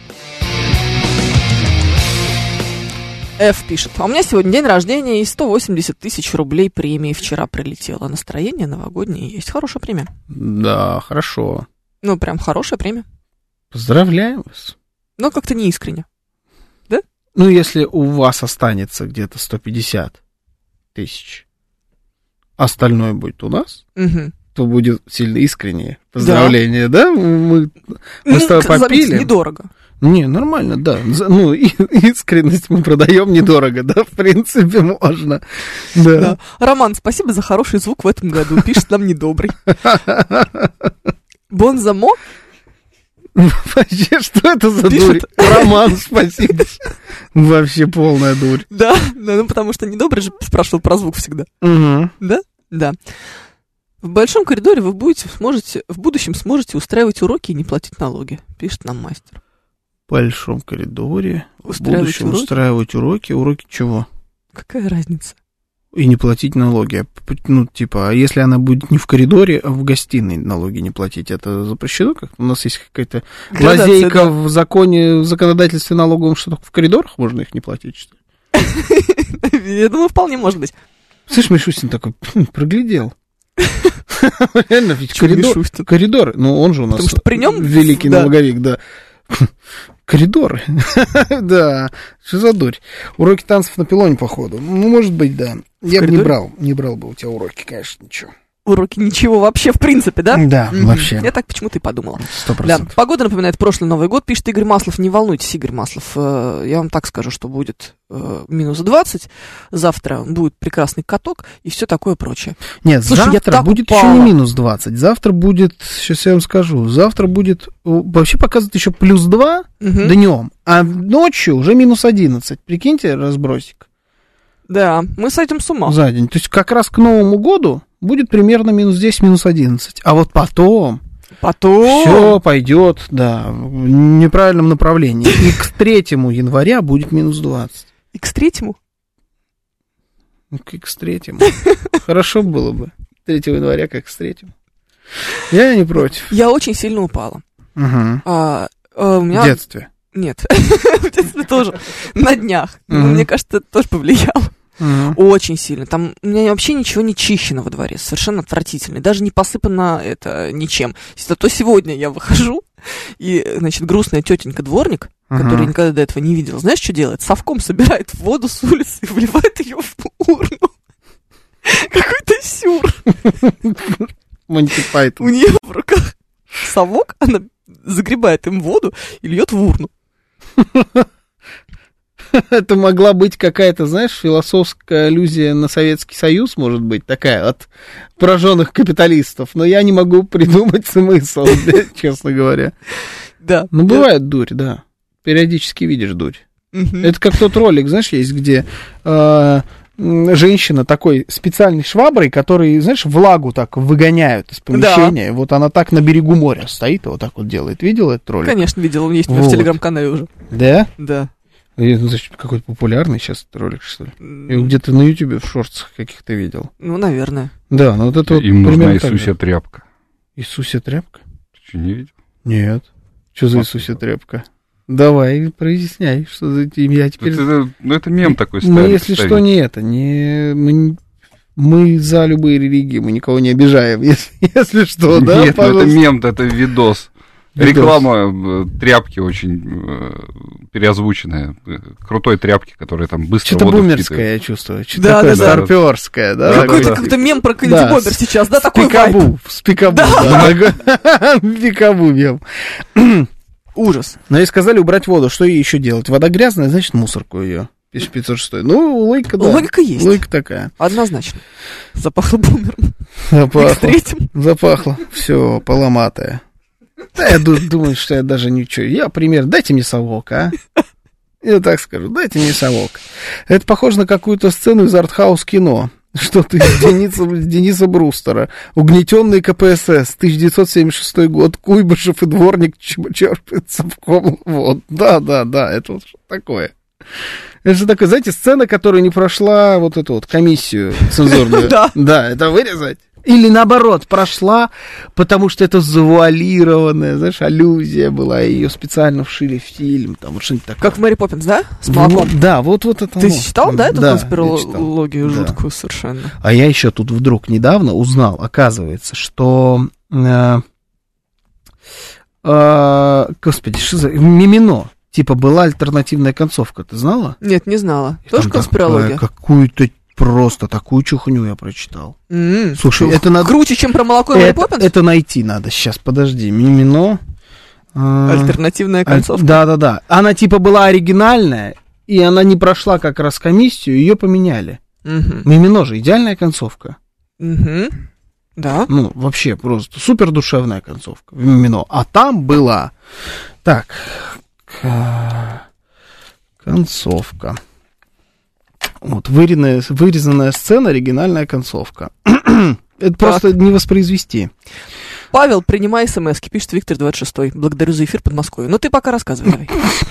Ф пишет: а у меня сегодня день рождения и сто восемьдесят тысяч рублей премии вчера прилетело. Настроение новогоднее есть. Хорошая премия. Да, хорошо. Ну, прям хорошая премия. Поздравляем вас. Но как-то не искренне. Да? Ну, если у вас останется где-то сто пятьдесят тысяч, остальное будет у нас, угу, то будет сильно искреннее поздравление, да? да? Мы, мы с тобой попили. Заметьте, недорого. Не, нормально, да. Ну, и, искренность мы продаем недорого, да, в принципе, можно. Да. Да. Роман, спасибо за хороший звук в этом году. Пишет нам недобрый. Бонзамо? Вообще, что это за дурь? Роман, спасибо. Вообще полная дурь. Да, ну потому что недобрый же спрашивал про звук всегда. Угу. Да? Да. В большом коридоре вы будете, сможете, в будущем сможете устраивать уроки и не платить налоги, пишет нам мастер. В большом коридоре в будущем уроки? устраивать уроки. Уроки чего? Какая разница? И не платить налоги. Ну, типа, а если она будет не в коридоре, а в гостиной налоги не платить, это запрещено как-то? У нас есть какая-то Градация, лазейка да. в законе, в законодательстве налоговом, что только в коридорах можно их не платить, что ли? Я думаю, вполне может быть. Слышь, Мишустин такой проглядел. Реально, ведь коридор, коридор, ну он же у нас Потому что при нем, великий да. налоговик, да. Коридоры, да, что за дурь. Уроки танцев на пилоне, походу. Ну, может быть, да. Я бы не брал, не брал бы у тебя уроки, конечно, ничего. Уроки ничего вообще, в принципе, да? Да, mm-hmm. вообще. Я так почему-то и подумала. Сто процентов. Да. Погода напоминает прошлый Новый год, пишет Игорь Маслов. Не волнуйтесь, Игорь Маслов. Я вам так скажу, что будет минус двадцать. Завтра будет прекрасный каток и все такое прочее. Нет, Слушай, завтра будет упала. Еще не минус двадцать. Завтра будет, сейчас я вам скажу, завтра будет, вообще показывает еще плюс два mm-hmm. днем, а ночью уже минус одиннадцать. Прикиньте, разбросик. Да, мы сойдем с ума. За день. То есть как раз к Новому году будет примерно минус десять, минус одиннадцать. А вот потом... Потом... Все пойдет, да, в неправильном направлении. И к третьему января будет минус двадцать. И к третьему? Ну, к икс третьему. Хорошо было бы. третьего января как с третьего. Я не против. Я очень сильно упала. Угу. А, а, у меня... В детстве? Нет, в детстве тоже. На днях. Мне кажется, это тоже повлияло. Uh-huh. Очень сильно. Там у меня вообще ничего не чищено во дворе. Совершенно отвратительно. Даже не посыпано это ничем. Зато сегодня я выхожу, и, значит, грустная тетенька дворник, uh-huh. которую я никогда до этого не видела, знаешь, что делает? Совком собирает воду с улицы и вливает ее в урну. Какой-то сюр. Монти Пайтон. У нее в руках совок, она загребает им воду и льет в урну. Это могла быть какая-то, знаешь, философская аллюзия на Советский Союз, может быть, такая, от пораженных капиталистов. Но я не могу придумать смысл, честно говоря. Да. Ну, бывает дурь, да. Периодически видишь дурь. Это как тот ролик, знаешь, есть, где женщина такой специальной шваброй, который, знаешь, влагу так выгоняют из помещения. Да. Вот она так на берегу моря стоит и вот так вот делает. Видел этот ролик? Конечно, видел. Он есть вот. в телеграм-канале уже. Да? Да. Ну, значит, какой-то популярный сейчас ролик, что ли? Я где-то на Ютубе в шортсах каких-то видел. Ну, наверное. Да, ну вот это вот... Им нужна Иисусья тряпка. Иисусья тряпка? Ты что, не видел? Нет. Что за Иисусья тряпка? Давай, проясняй, что за я теперь... Это, ну, это мем такой старый. Мы, если старый. Что, не это, не... Мы, мы за любые религии, мы никого не обижаем, если, если что, да? Нет, ну это мем, это видос. видос. Реклама тряпки очень переозвученная. Крутой тряпки, которая там быстро Что-то бумерское, я чувствую. Что-то да, такое да, старперское, да? да. Какой-то да. какой-то мем про Кэнди да. Бобер сейчас, да? Такой вайб. С Пикабу, да. Пикабу мем. Ужас. Но ей сказали убрать воду. Что ей еще делать? Вода грязная, значит, мусорку ее. тысяча пятьсот шесть. Ну, логика, да. Логика есть. Логика такая. Однозначно. Запахло бумером. Запахло. Запахло. Все, поломатое. Да, я думаю, что я даже ничего. Я, пример, дайте мне совок, а? Я так скажу, дайте мне совок. Это похоже на какую-то сцену из артхаус кино. Что-то из Дениса, Дениса Брустера. Угнетенный ка пэ эс эс, тысяча девятьсот семьдесят шестой год, Куйбышев и дворник черпают совком. Вот, да, да, да, это вот что такое. Это же такое, знаете, сцена, которая не прошла вот эту вот комиссию цензурную. Да. Да, это вырезать. Или наоборот, прошла, потому что это завуалированная, знаешь, аллюзия была, ее специально вшили в фильм, там вот что-нибудь такое. Как в Мэри Поппинс, да? С молоком? Вот, да, вот, вот это. Ты оно. читал, да, эту да, конспирологию жуткую да. совершенно? А я еще тут вдруг недавно узнал, оказывается, что... Э, э, господи, что за... Мимино. Типа была альтернативная концовка, ты знала? Нет, не знала. И тоже конспирология? Какую-то просто такую чухню я прочитал. Mm-hmm. Слушай, это надо... Круче, чем про молоко и Мэри Поппинс? Это найти надо. Сейчас, подожди. Мимино. Альтернативная концовка. Да-да-да. Она типа была оригинальная, и она не прошла как раз комиссию, ее поменяли. Mm-hmm. Мимино же идеальная концовка. Mm-hmm. Да. Ну, вообще просто супер душевная концовка в Мимино. А там была... Так... Концовка. Вот, вырезанная, вырезанная сцена, оригинальная концовка. Это так. Просто не воспроизвести. Павел, принимай смс-ки, пишет Виктор двадцать шестой. Благодарю за эфир Подмосковье. Ну ты пока рассказывай, давай.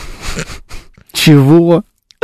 Чего?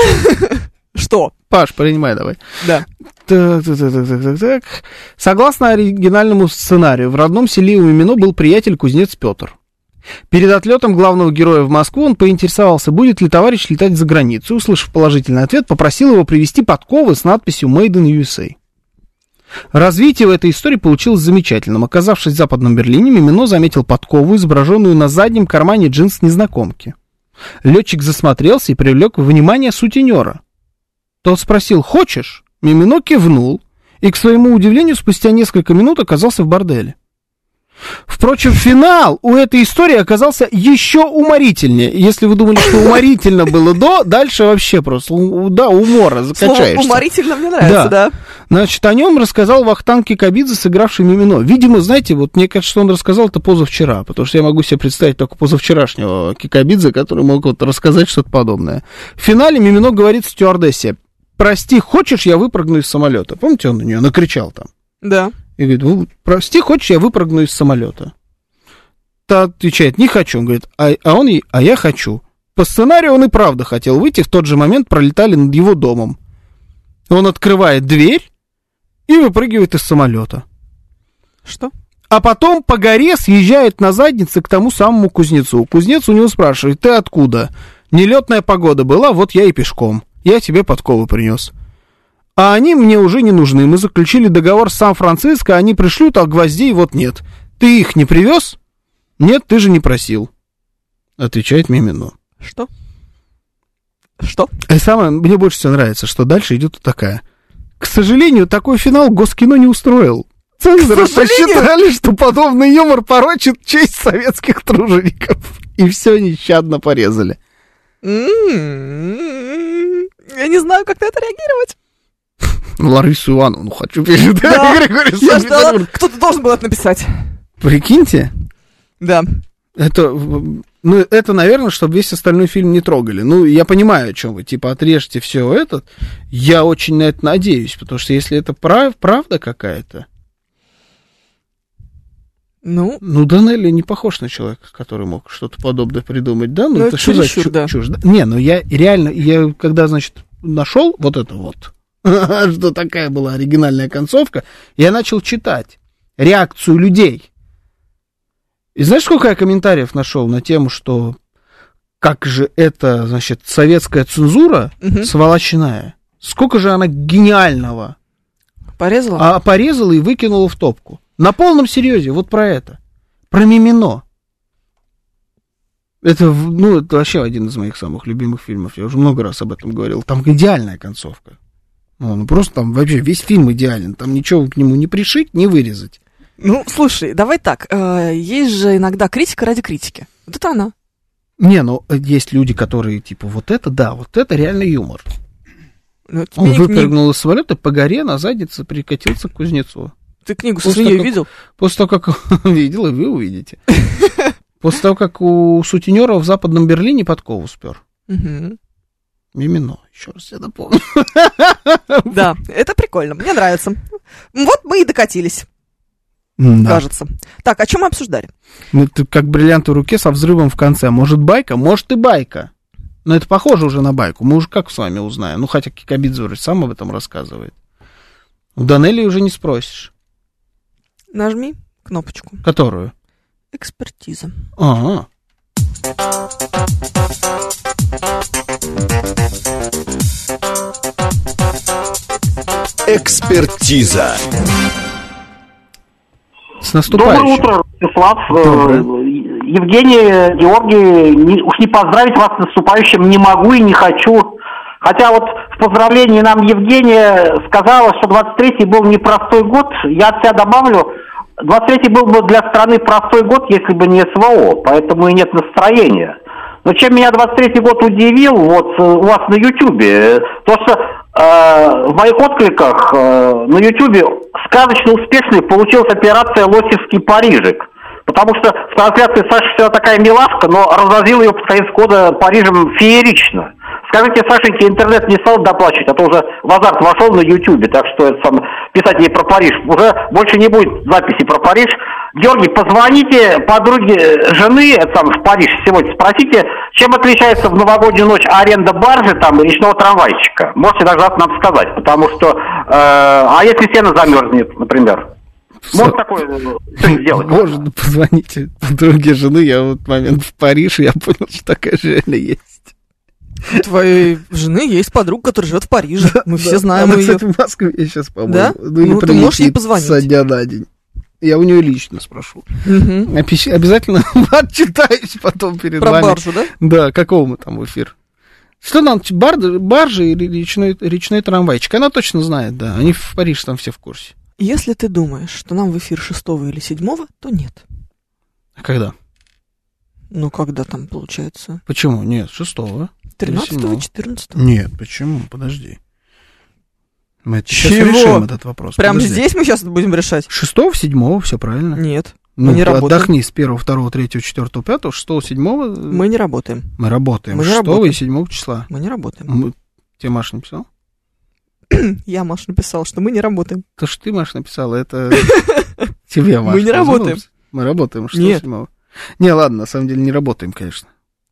Что? Паш, принимай давай. Да. Так, так, так, так, так, так. Согласно оригинальному сценарию, в родном селе у Мимино был приятель кузнец Петр. Перед отлетом главного героя в Москву он поинтересовался, будет ли товарищ летать за границу. Услышав положительный ответ, попросил его привезти подковы с надписью «Made in ю эс эй». Развитие в этой истории получилось замечательным. Оказавшись в Западном Берлине, Мимино заметил подкову, изображенную на заднем кармане джинс незнакомки. Летчик засмотрелся и привлек внимание сутенера. Тот спросил «Хочешь?». Мимино кивнул и, к своему удивлению, спустя несколько минут оказался в борделе. Впрочем, финал у этой истории оказался еще уморительнее. Если вы думали, что уморительно было до, дальше вообще просто, да, умора закачаешься. Слово уморительно мне нравится, да. да. Значит, о нем рассказал Вахтанг Кикабидзе, сыгравший Мимино. Видимо, знаете, вот мне кажется, что он рассказал это позавчера, потому что я могу себе представить только позавчерашнего Кикабидзе, который мог вот рассказать что-то подобное. В финале Мимино говорит стюардессе: «Прости, хочешь, я выпрыгну из самолета?» Помните, он на нее накричал там? Да. И говорит: ну, прости, хочешь, я выпрыгну из самолета? Та отвечает: не хочу. Он говорит: а, а он ей: а я хочу. По сценарию он и правда хотел выйти, в тот же момент пролетали над его домом. Он открывает дверь и выпрыгивает из самолета. Что? А потом по горе съезжает на заднице к тому самому кузнецу. Кузнец у него спрашивает: ты откуда? Нелетная погода была, вот я и пешком. Я тебе подковы принес. А они мне уже не нужны. Мы заключили договор с Сан-Франциско, они пришлют, а гвоздей вот нет. Ты их не привез? Нет, ты же не просил. Отвечает Мимино. Что? Что? И самое, мне больше всего нравится, что дальше идет такая. К сожалению, такой финал Госкино не устроил. Цензоры посчитали, что подобный юмор порочит честь советских тружеников. И все нещадно порезали. Mm-hmm. Я не знаю, как на это реагировать. Ларису Ивановну хочу передать. Да, я ждала, кто-то должен был это написать. Прикиньте. Да. Это, ну, это, наверное, чтобы весь остальной фильм не трогали. Ну, я понимаю, о чем вы. Типа, отрежьте все это. Я очень на это надеюсь, потому что если это прав, правда какая-то... Ну, ну, Доннелли не похож на человека, который мог что-то подобное придумать, да? Ну, ну это что за чушь, да. чушь, да? Не, ну я реально, я когда, значит, нашел вот это вот, что такая была оригинальная концовка, я начал читать реакцию людей. И знаешь, сколько я комментариев нашел на тему, что как же это, значит, советская цензура угу. сволочная, сколько же она гениального порезала? А, порезала и выкинула в топку. На полном серьезе, вот про это. Про Мимино. Это, ну, это вообще один из моих самых любимых фильмов. Я уже много раз об этом говорил. Там идеальная концовка. Ну, ну просто там вообще весь фильм идеален. Там ничего к нему не пришить, не вырезать. Ну, слушай, давай так. Э, есть же иногда критика ради критики. Вот это она. Не, ну, есть люди, которые, типа, вот это, да, вот это реально юмор. Ну, Он выпрыгнул не... из самолета, по горе на заднице прикатился к Кузнецову. Ты книгу со свиньей видел? После того, как... видел, и вы увидите. После того, как у сутенера в Западном Берлине подкову спер. Угу. Мимино, еще раз я напомню. Да, это прикольно, мне нравится. Вот мы и докатились. Да. Кажется. Так, о чем мы обсуждали? Ну, это как бриллиант в руке со взрывом в конце. Может, байка? Может, и байка. Но это похоже уже на байку. Мы уже как с вами узнаем? Ну, хотя Кикабидзе сам об этом рассказывает. У Доннелли уже не спросишь. Нажми кнопочку. Которую? Экспертиза. Ага. Экспертиза. С наступающим. Доброе утро, Ростислав. Доброе. Евгений, Георгий, не, уж не поздравить вас с наступающим не могу и не хочу. Хотя вот в поздравлении нам Евгения сказала, что двадцать третий был непростой год. Я от себя добавлю, двадцать третий был бы для страны простой год, если бы не СВО, поэтому и нет настроения. Но чем меня двадцать третий год удивил, вот у вас на Ютьюбе, то, что э, в моих откликах э, на Ютьюбе сказочно успешной получилась операция «Лосевский Парижик». Потому что в трансляции Саша всегда такая милашка, но разразил ее под конец года Парижем феерично. Скажите, Сашенька, интернет не стал доплачивать, а то уже в азарт вошел на Ютьюбе, так что это сам, писать ей про Париж. Уже больше не будет записи про Париж. Георгий, позвоните подруге жены, это сам, в Париж сегодня, спросите, чем отличается в новогоднюю ночь аренда баржи там и речного трамвайчика. Можете даже нам сказать, потому что, э, а если сено замерзнет, например? Может такое сделать? Можно, позвоните подруге жены, я в этот момент в Париж, я понял, что такая же есть. У твоей жены есть подруга, которая живет в Париже. Мы все знаем ее. ее. Она, кстати, в Москве сейчас, по-моему. Да? Ну, ну ты можешь ей позвонить. Со дня на день. Я у нее лично спрошу. Угу. Обязательно отчитаюсь потом перед Про вами. Про баржу, да? Да, какого мы там в эфир. Что нам, бар, баржа или речной, речной трамвайчик? Она точно знает, да. Они в Париж там все в курсе. Если ты думаешь, что нам в эфир шестого или седьмого, то нет. А когда? Ну, когда там получается? Почему? Нет, шестого. тринадцатого, четырнадцатого. Нет, почему? Подожди. Мы сейчас решим этот вопрос. Прямо Подожди. здесь мы сейчас будем решать? Шестого, седьмого, все правильно. Нет, ну, мы не работаем. Отдохни с первого, второго, третьего, четвертого, пятого, шестого, седьмого. Мы не работаем. Мы работаем. Мы шестого и седьмого числа. Мы не работаем. Мы... Тебе Маша написал? Я, Маша, написал, что мы не работаем. То, что ты, Маша, написала, это тебе, Маша. Мы не работаем. Мы работаем шестого, седьмого. Не, ладно, на самом деле не работаем, конечно.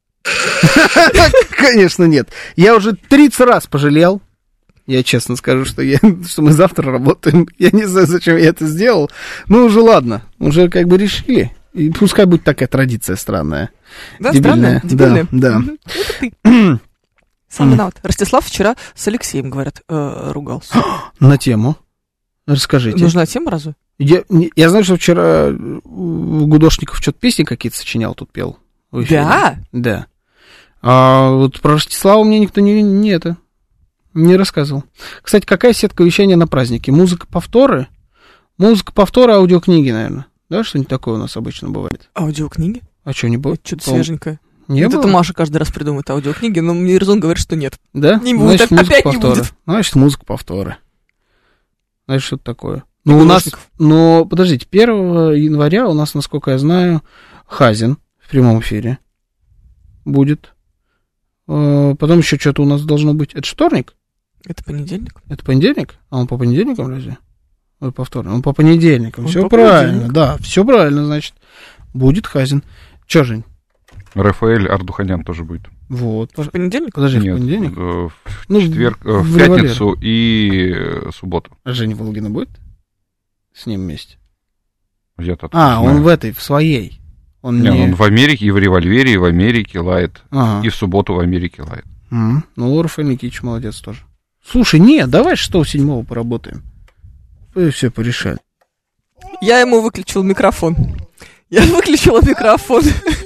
Конечно, нет. Я уже тридцать раз пожалел. Я честно скажу, что, я, что мы завтра работаем. Я не знаю, зачем я это сделал. Ну, уже ладно. Уже как бы решили. И пускай будет такая традиция странная. Да, дебильная. странная? Дебильная? Да, да. Это ты. Сам виноват. Ростислав вчера с Алексеем, говорят, э, ругался. На тему? Расскажите. Нужна тема разве? Я, я знаю, что вчера Гудошников что-то песни какие-то сочинял, тут пел. Да? Да. А вот про Ростислава мне никто не, не это не рассказывал. Кстати, какая сетка вещания на празднике? Музыка-повторы? Музыка-повторы, аудиокниги, наверное. Да, что-нибудь такое у нас обычно бывает. Аудиокниги? А что, не будет? Что-то свеженькое. Не вот было? это Маша каждый раз придумывает аудиокниги, но мне Резон говорит, что нет. Да? Не будет, Значит, опять не повторы. будет. Значит, музыка-повторы. Значит, что-то такое. Ну, у нас, но, подождите, первого января у нас, насколько я знаю, Хазин в прямом эфире. Будет. Потом еще что-то у нас должно быть. Это вторник? Это понедельник. Это понедельник? А он по понедельникам разве? Ой, по вторникам. Он по понедельникам. Он все по правильно, да, все правильно, значит. Будет Хазин. Че, Жень? Рафаэль Ардуханян тоже будет. Вот. В понедельник? Подожди, Нет, в понедельник? В ну, четверг, в, в пятницу и субботу. А Женя Волгина будет? С ним вместе? Я-то а, он в этой, в своей. Он не, не... он в Америке, и в «Револьвере», и в Америке лает. Ага. И в субботу в Америке лает. Mm-hmm. Ну, Рафаэль Никитич молодец тоже. Слушай, нет, давай шестого-седьмого поработаем. И все порешали. Я ему выключил микрофон. Я выключила микрофон.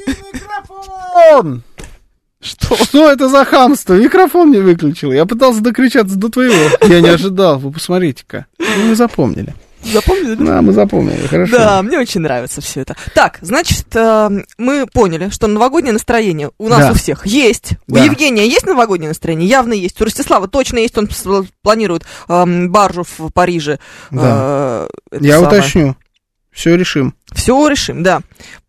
Микрофон! Что? Что это за хамство? Микрофон не выключил. Я пытался докричаться до твоего. Я не ожидал. Вы посмотрите-ка. Ну, мы запомнили. Запомнили? Да, мы запомнили, хорошо. Да, мне очень нравится все это. Так, значит, мы поняли, что новогоднее настроение у нас да. у всех есть. Да. У Евгения есть новогоднее настроение? Явно есть. У Ростислава точно есть. Он планирует э, баржу в Париже. Да. Э, Я самое. уточню. Все решим. Все решим, да.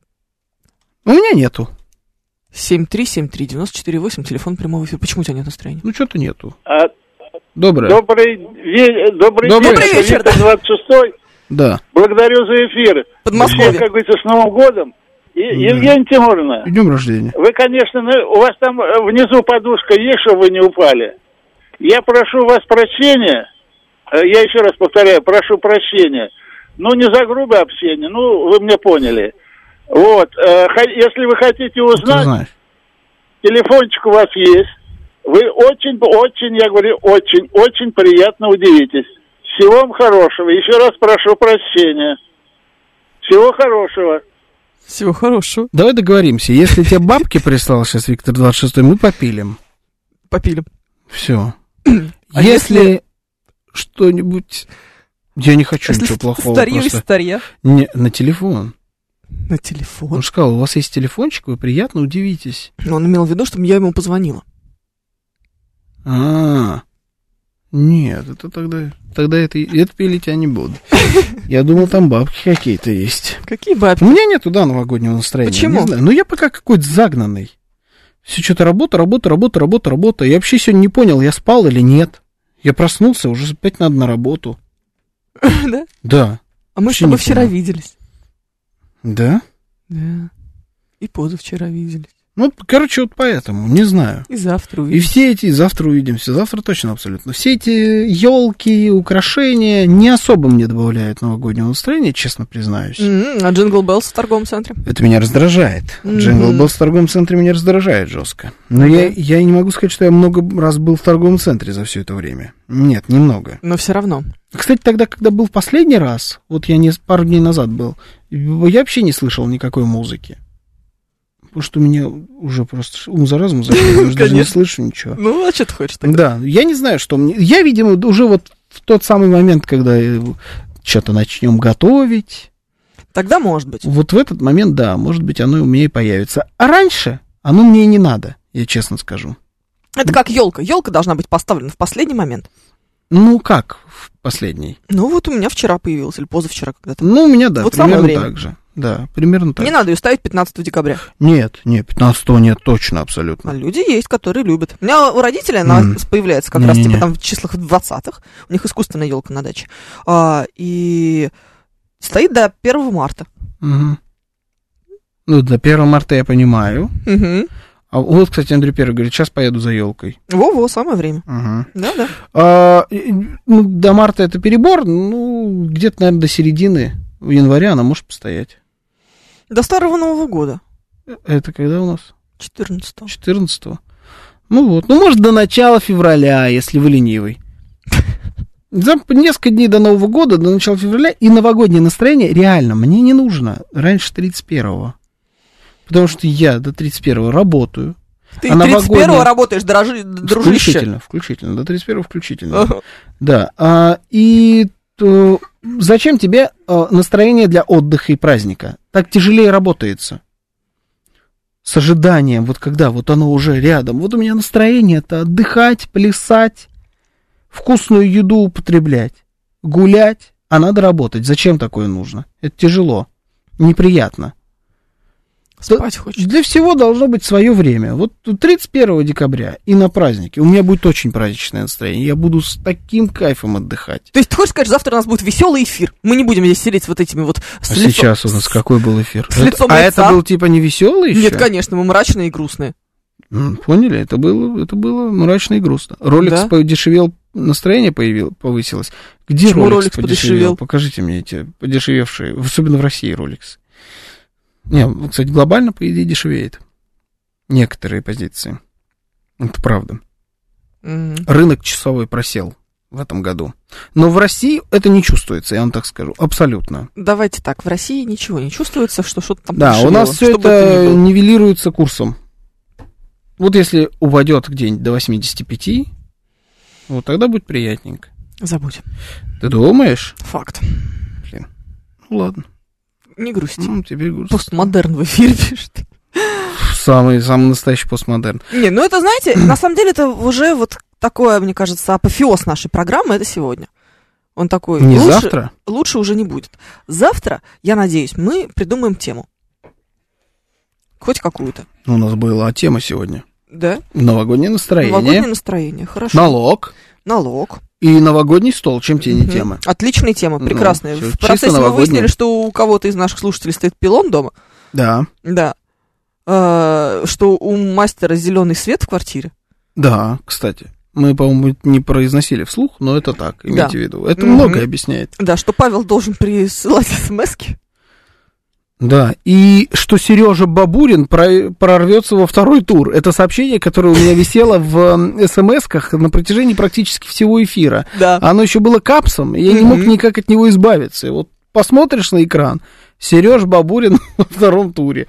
У меня нету. семь три семь три девяносто четыре восемь, телефон прямого эфира. Почему у тебя нет настроения? Ну, что-то нету. А... Доброе. Добрый, ве... Добрый, Добрый вечер. вечер. двадцать шестой. Да. Благодарю за эфир. Подмосковье. Всех, как говорится, с Новым годом. И, да. Евгения Тимуровна. Днем рождения. Вы, конечно, у вас там внизу подушка есть, чтобы вы не упали. Я прошу вас прощения. Я еще раз повторяю, прошу прощения. Ну, не за грубое общение, ну, вы меня поняли. Вот. Если вы хотите узнать, телефончик у вас есть. Вы очень, очень, я говорю, очень, очень приятно удивитесь. Всего вам хорошего. Еще раз прошу прощения. Всего хорошего. Всего хорошего. Давай договоримся. Если тебе бабки прислал сейчас Виктор двадцать шестой, мы попилим. Попилим. Все. А если, если что-нибудь... Я не хочу если ничего плохого. Старье просто... из старья. Не, на телефон. На телефон? Он же сказал, у вас есть телефончик, вы приятно удивитесь. Но он имел в виду, чтобы я ему позвонила. А, нет, это тогда, тогда это, это пилить я не буду. Я думал, там бабки какие-то есть. Какие бабки? У меня нету, да, новогоднего настроения. Почему? Не знаю. Ну, я пока какой-то загнанный. Все что-то работа, работа, работа, работа, работа. Я вообще сегодня не понял, я спал или нет. Я проснулся, уже опять надо на работу. Да? Да. А мы с тобой вчера виделись. Да? Да. И позавчера виделись. Ну, короче, вот поэтому, не знаю. И завтра увидимся. И все эти, завтра увидимся, завтра точно абсолютно. Все эти елки, украшения не особо мне добавляют новогоднего настроения, честно признаюсь. Mm-hmm. А Джингл Беллс в торговом центре? Это меня раздражает. Mm-hmm. Джингл Беллс в торговом центре меня раздражает жестко. Но mm-hmm. я, я не могу сказать, что я много раз был в торговом центре за все это время. Нет, немного. Но все равно. Кстати, тогда, когда был в последний раз, вот я не, пару дней назад был, я вообще не слышал никакой музыки. Потому что у меня уже просто ум за разум закрыл, я даже не слышу ничего. Ну, а что ты хочешь тогда? Да, я не знаю, что мне... Я, видимо, уже вот в тот самый момент, когда что-то начнем готовить... Тогда может быть. Вот в этот момент, да, может быть, оно у меня и появится. А раньше оно мне и не надо, я честно скажу. Это как елка. Елка должна быть поставлена в последний момент. Ну, как в последний? Ну, вот у меня вчера появилась, или позавчера когда-то. Ну, у меня, да, вот примерно так же. Да, примерно так. Не надо ее ставить пятнадцатого декабря. Нет, нет, пятнадцатого нет, точно, абсолютно. А люди есть, которые любят. У меня у родителей она mm. появляется как не, раз, не, типа, не. там в числах двадцатых. У них искусственная елка на даче. А, и стоит до первого марта. Угу. Ну, до первого марта я понимаю. Угу. А вот, кстати, Андрей Первый говорит, сейчас поеду за елкой. Во-во, самое время. Угу. Да-да. А, ну, до марта это перебор, ну, где-то, наверное, до середины января она может постоять. До Старого Нового года. Это когда у нас? четырнадцатого. четырнадцатого. Ну вот, ну, может, до начала февраля, если вы ленивый. За несколько дней до Нового года, до начала февраля, и новогоднее настроение реально мне не нужно раньше тридцать первого. Потому что я до тридцать первого работаю. Ты а тридцать первого новогоднее... работаешь, дорожи... дружище? Включительно, включительно, до тридцать первого включительно. Uh-huh. Да, а, и то, зачем тебе а, настроение для отдыха и праздника? Так тяжелее работается. С ожиданием, вот когда вот оно уже рядом. Вот у меня настроение-то отдыхать, плясать, вкусную еду употреблять, гулять, а надо работать. Зачем такое нужно? Это тяжело, неприятно. Спать хочется. Для всего должно быть свое время. Вот тридцать первого декабря и на празднике у меня будет очень праздничное настроение. Я буду с таким кайфом отдыхать. То есть ты хочешь сказать, завтра у нас будет веселый эфир? Мы не будем здесь сидеть с вот этими вот... С а лицом, сейчас у нас какой был эфир? С лицом а лица. это был типа не веселый еще? Нет, конечно, мы мрачные и грустные. Поняли? Это было, это было мрачно и грустно. Rolex да? подешевел, настроение появилось, повысилось. Где Почему Rolex, Rolex подешевел? подешевел? Покажите мне эти подешевевшие, особенно в России Rolex. Не, кстати, глобально, по идее, дешевеет. Некоторые позиции. Это правда. Mm-hmm. Рынок часовой просел в этом году. Но в России это не чувствуется, я вам так скажу. Абсолютно. Давайте так, в России ничего не чувствуется, что что-то там да, подешевело. Да, у нас все это нивелируется курсом. Вот если упадет где-нибудь до восемьдесят пять, вот тогда будет приятненько. Забудь. Ты думаешь? Факт. Блин. Ну ладно. Не грусти. Ну, теперь грустно. Постмодерн в эфире пишет. Самый, самый настоящий постмодерн. Не, ну это, знаете, на самом деле это уже вот такое, мне кажется, апофеоз нашей программы, это сегодня. Он такой... Не лучше, завтра? Лучше уже не будет. Завтра, я надеюсь, мы придумаем тему. Хоть какую-то. У нас была тема сегодня. Да? Новогоднее настроение. Новогоднее настроение, хорошо. Налог. Налог. И новогодний стол, чем те не темы. Отличная тема, прекрасная. Ну, в процессе мы выяснили, что у кого-то из наших слушателей стоит пилон дома. Да. Да. А, что у мастера зеленый свет в квартире. Да, кстати. Мы, по-моему, не произносили вслух, но это так, имейте да. в виду. Это mm-hmm. многое объясняет. Да, что Павел должен присылать смски. Да, и что Сережа Бабурин прорвется во второй тур. Это сообщение, которое у меня висело в смс-ках на протяжении практически всего эфира. Да. Оно еще было капсом, и я mm-hmm. не мог никак от него избавиться. И вот посмотришь на экран, Сереж Бабурин во втором туре.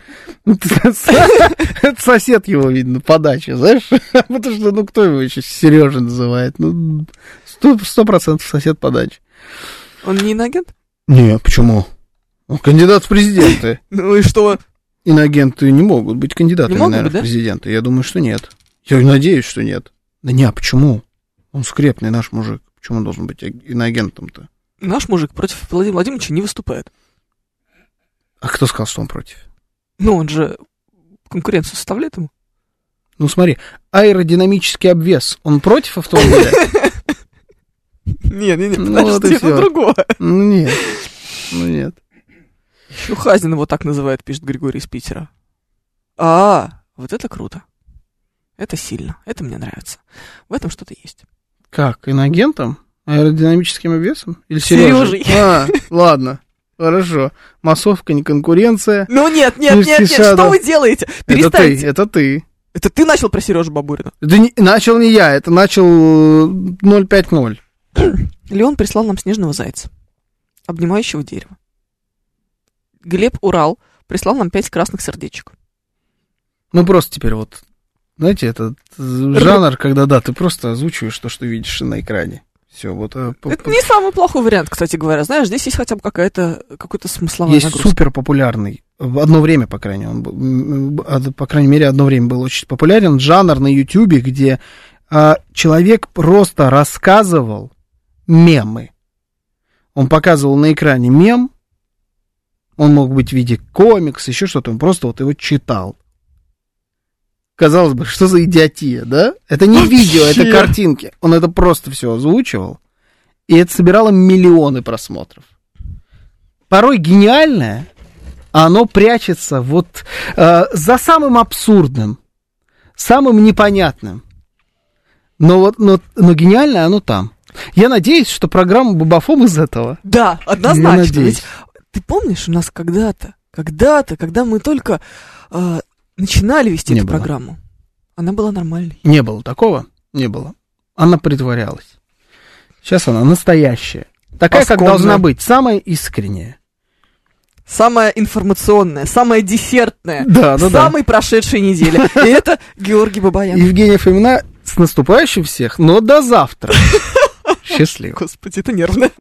Это сосед его, видно, по даче, знаешь? Потому что, ну, кто его еще Сережа называет? Ну, сто процентов сосед по даче. Он не иноагент? Нет, почему? Он кандидат в президенты. Ну и что? Иноагенты не могут быть кандидатами, могут, наверное, да? в президенты. Я думаю, что нет. Я надеюсь, что нет. Да не, а почему? Он скрепный наш мужик. Почему он должен быть иноагентом-то? Наш мужик против Владимира Владимировича не выступает. А кто сказал, что он против? Ну, он же конкуренцию составляет ему. Ну, смотри, аэродинамический обвес, он против автомобиля? Нет, нет, нет, подожди, это другое. Ну, нет, ну, нет. Еще Хазин его так называет, пишет Григорий из Питера. А, вот это круто. Это сильно, это мне нравится. В этом что-то есть. Как, иноагентом? Аэродинамическим обвесом? Или Сережей? А, ладно. Хорошо. Массовка, не конкуренция. Ну нет, нет, нет, нет, что вы делаете? Перестаньте. Это ты, это ты. Это ты начал про Сережу Бабурина? Да не, начал не я, это начал ноль пять ноль. Леон прислал нам снежного зайца, обнимающего дерево. Глеб Урал прислал нам пять красных сердечек. Ну просто теперь вот, знаете, этот жанр, когда, да, ты просто озвучиваешь то, что видишь на экране. Все, вот, а, это не самый плохой вариант, кстати говоря. Знаешь, здесь есть хотя бы какая-то, какой-то смысловая есть нагрузка. Супер популярный. В одно время, по крайней мере, он был, по крайней мере, одно время был очень популярен жанр на Ютьюбе, где а, человек просто рассказывал мемы. Он показывал на экране мем, он мог быть в виде комикса, еще что-то, он просто вот его читал. Казалось бы, что за идиотия, да? Это не Вообще. Видео, это картинки. Он это просто все озвучивал, и это собирало миллионы просмотров. Порой гениальное, а оно прячется вот э, за самым абсурдным, самым непонятным. Но вот, но, но гениальное оно там. Я надеюсь, что программа Бабафом из этого. Да, однозначно. Ведь ты помнишь, у нас когда-то, когда-то, когда мы только... Э, начинали вести не эту было. Программу, она была нормальной. Не было такого, не было. Она притворялась. Сейчас она настоящая. Такая, Пасконная. Как должна быть, самая искренняя. Самая информационная, самая десертная, да, да, самой да. прошедшей недели. И это Георгий Бабаян. Евгения Фомина, с наступающим всех, но до завтра. Счастливо. Господи, это нервно.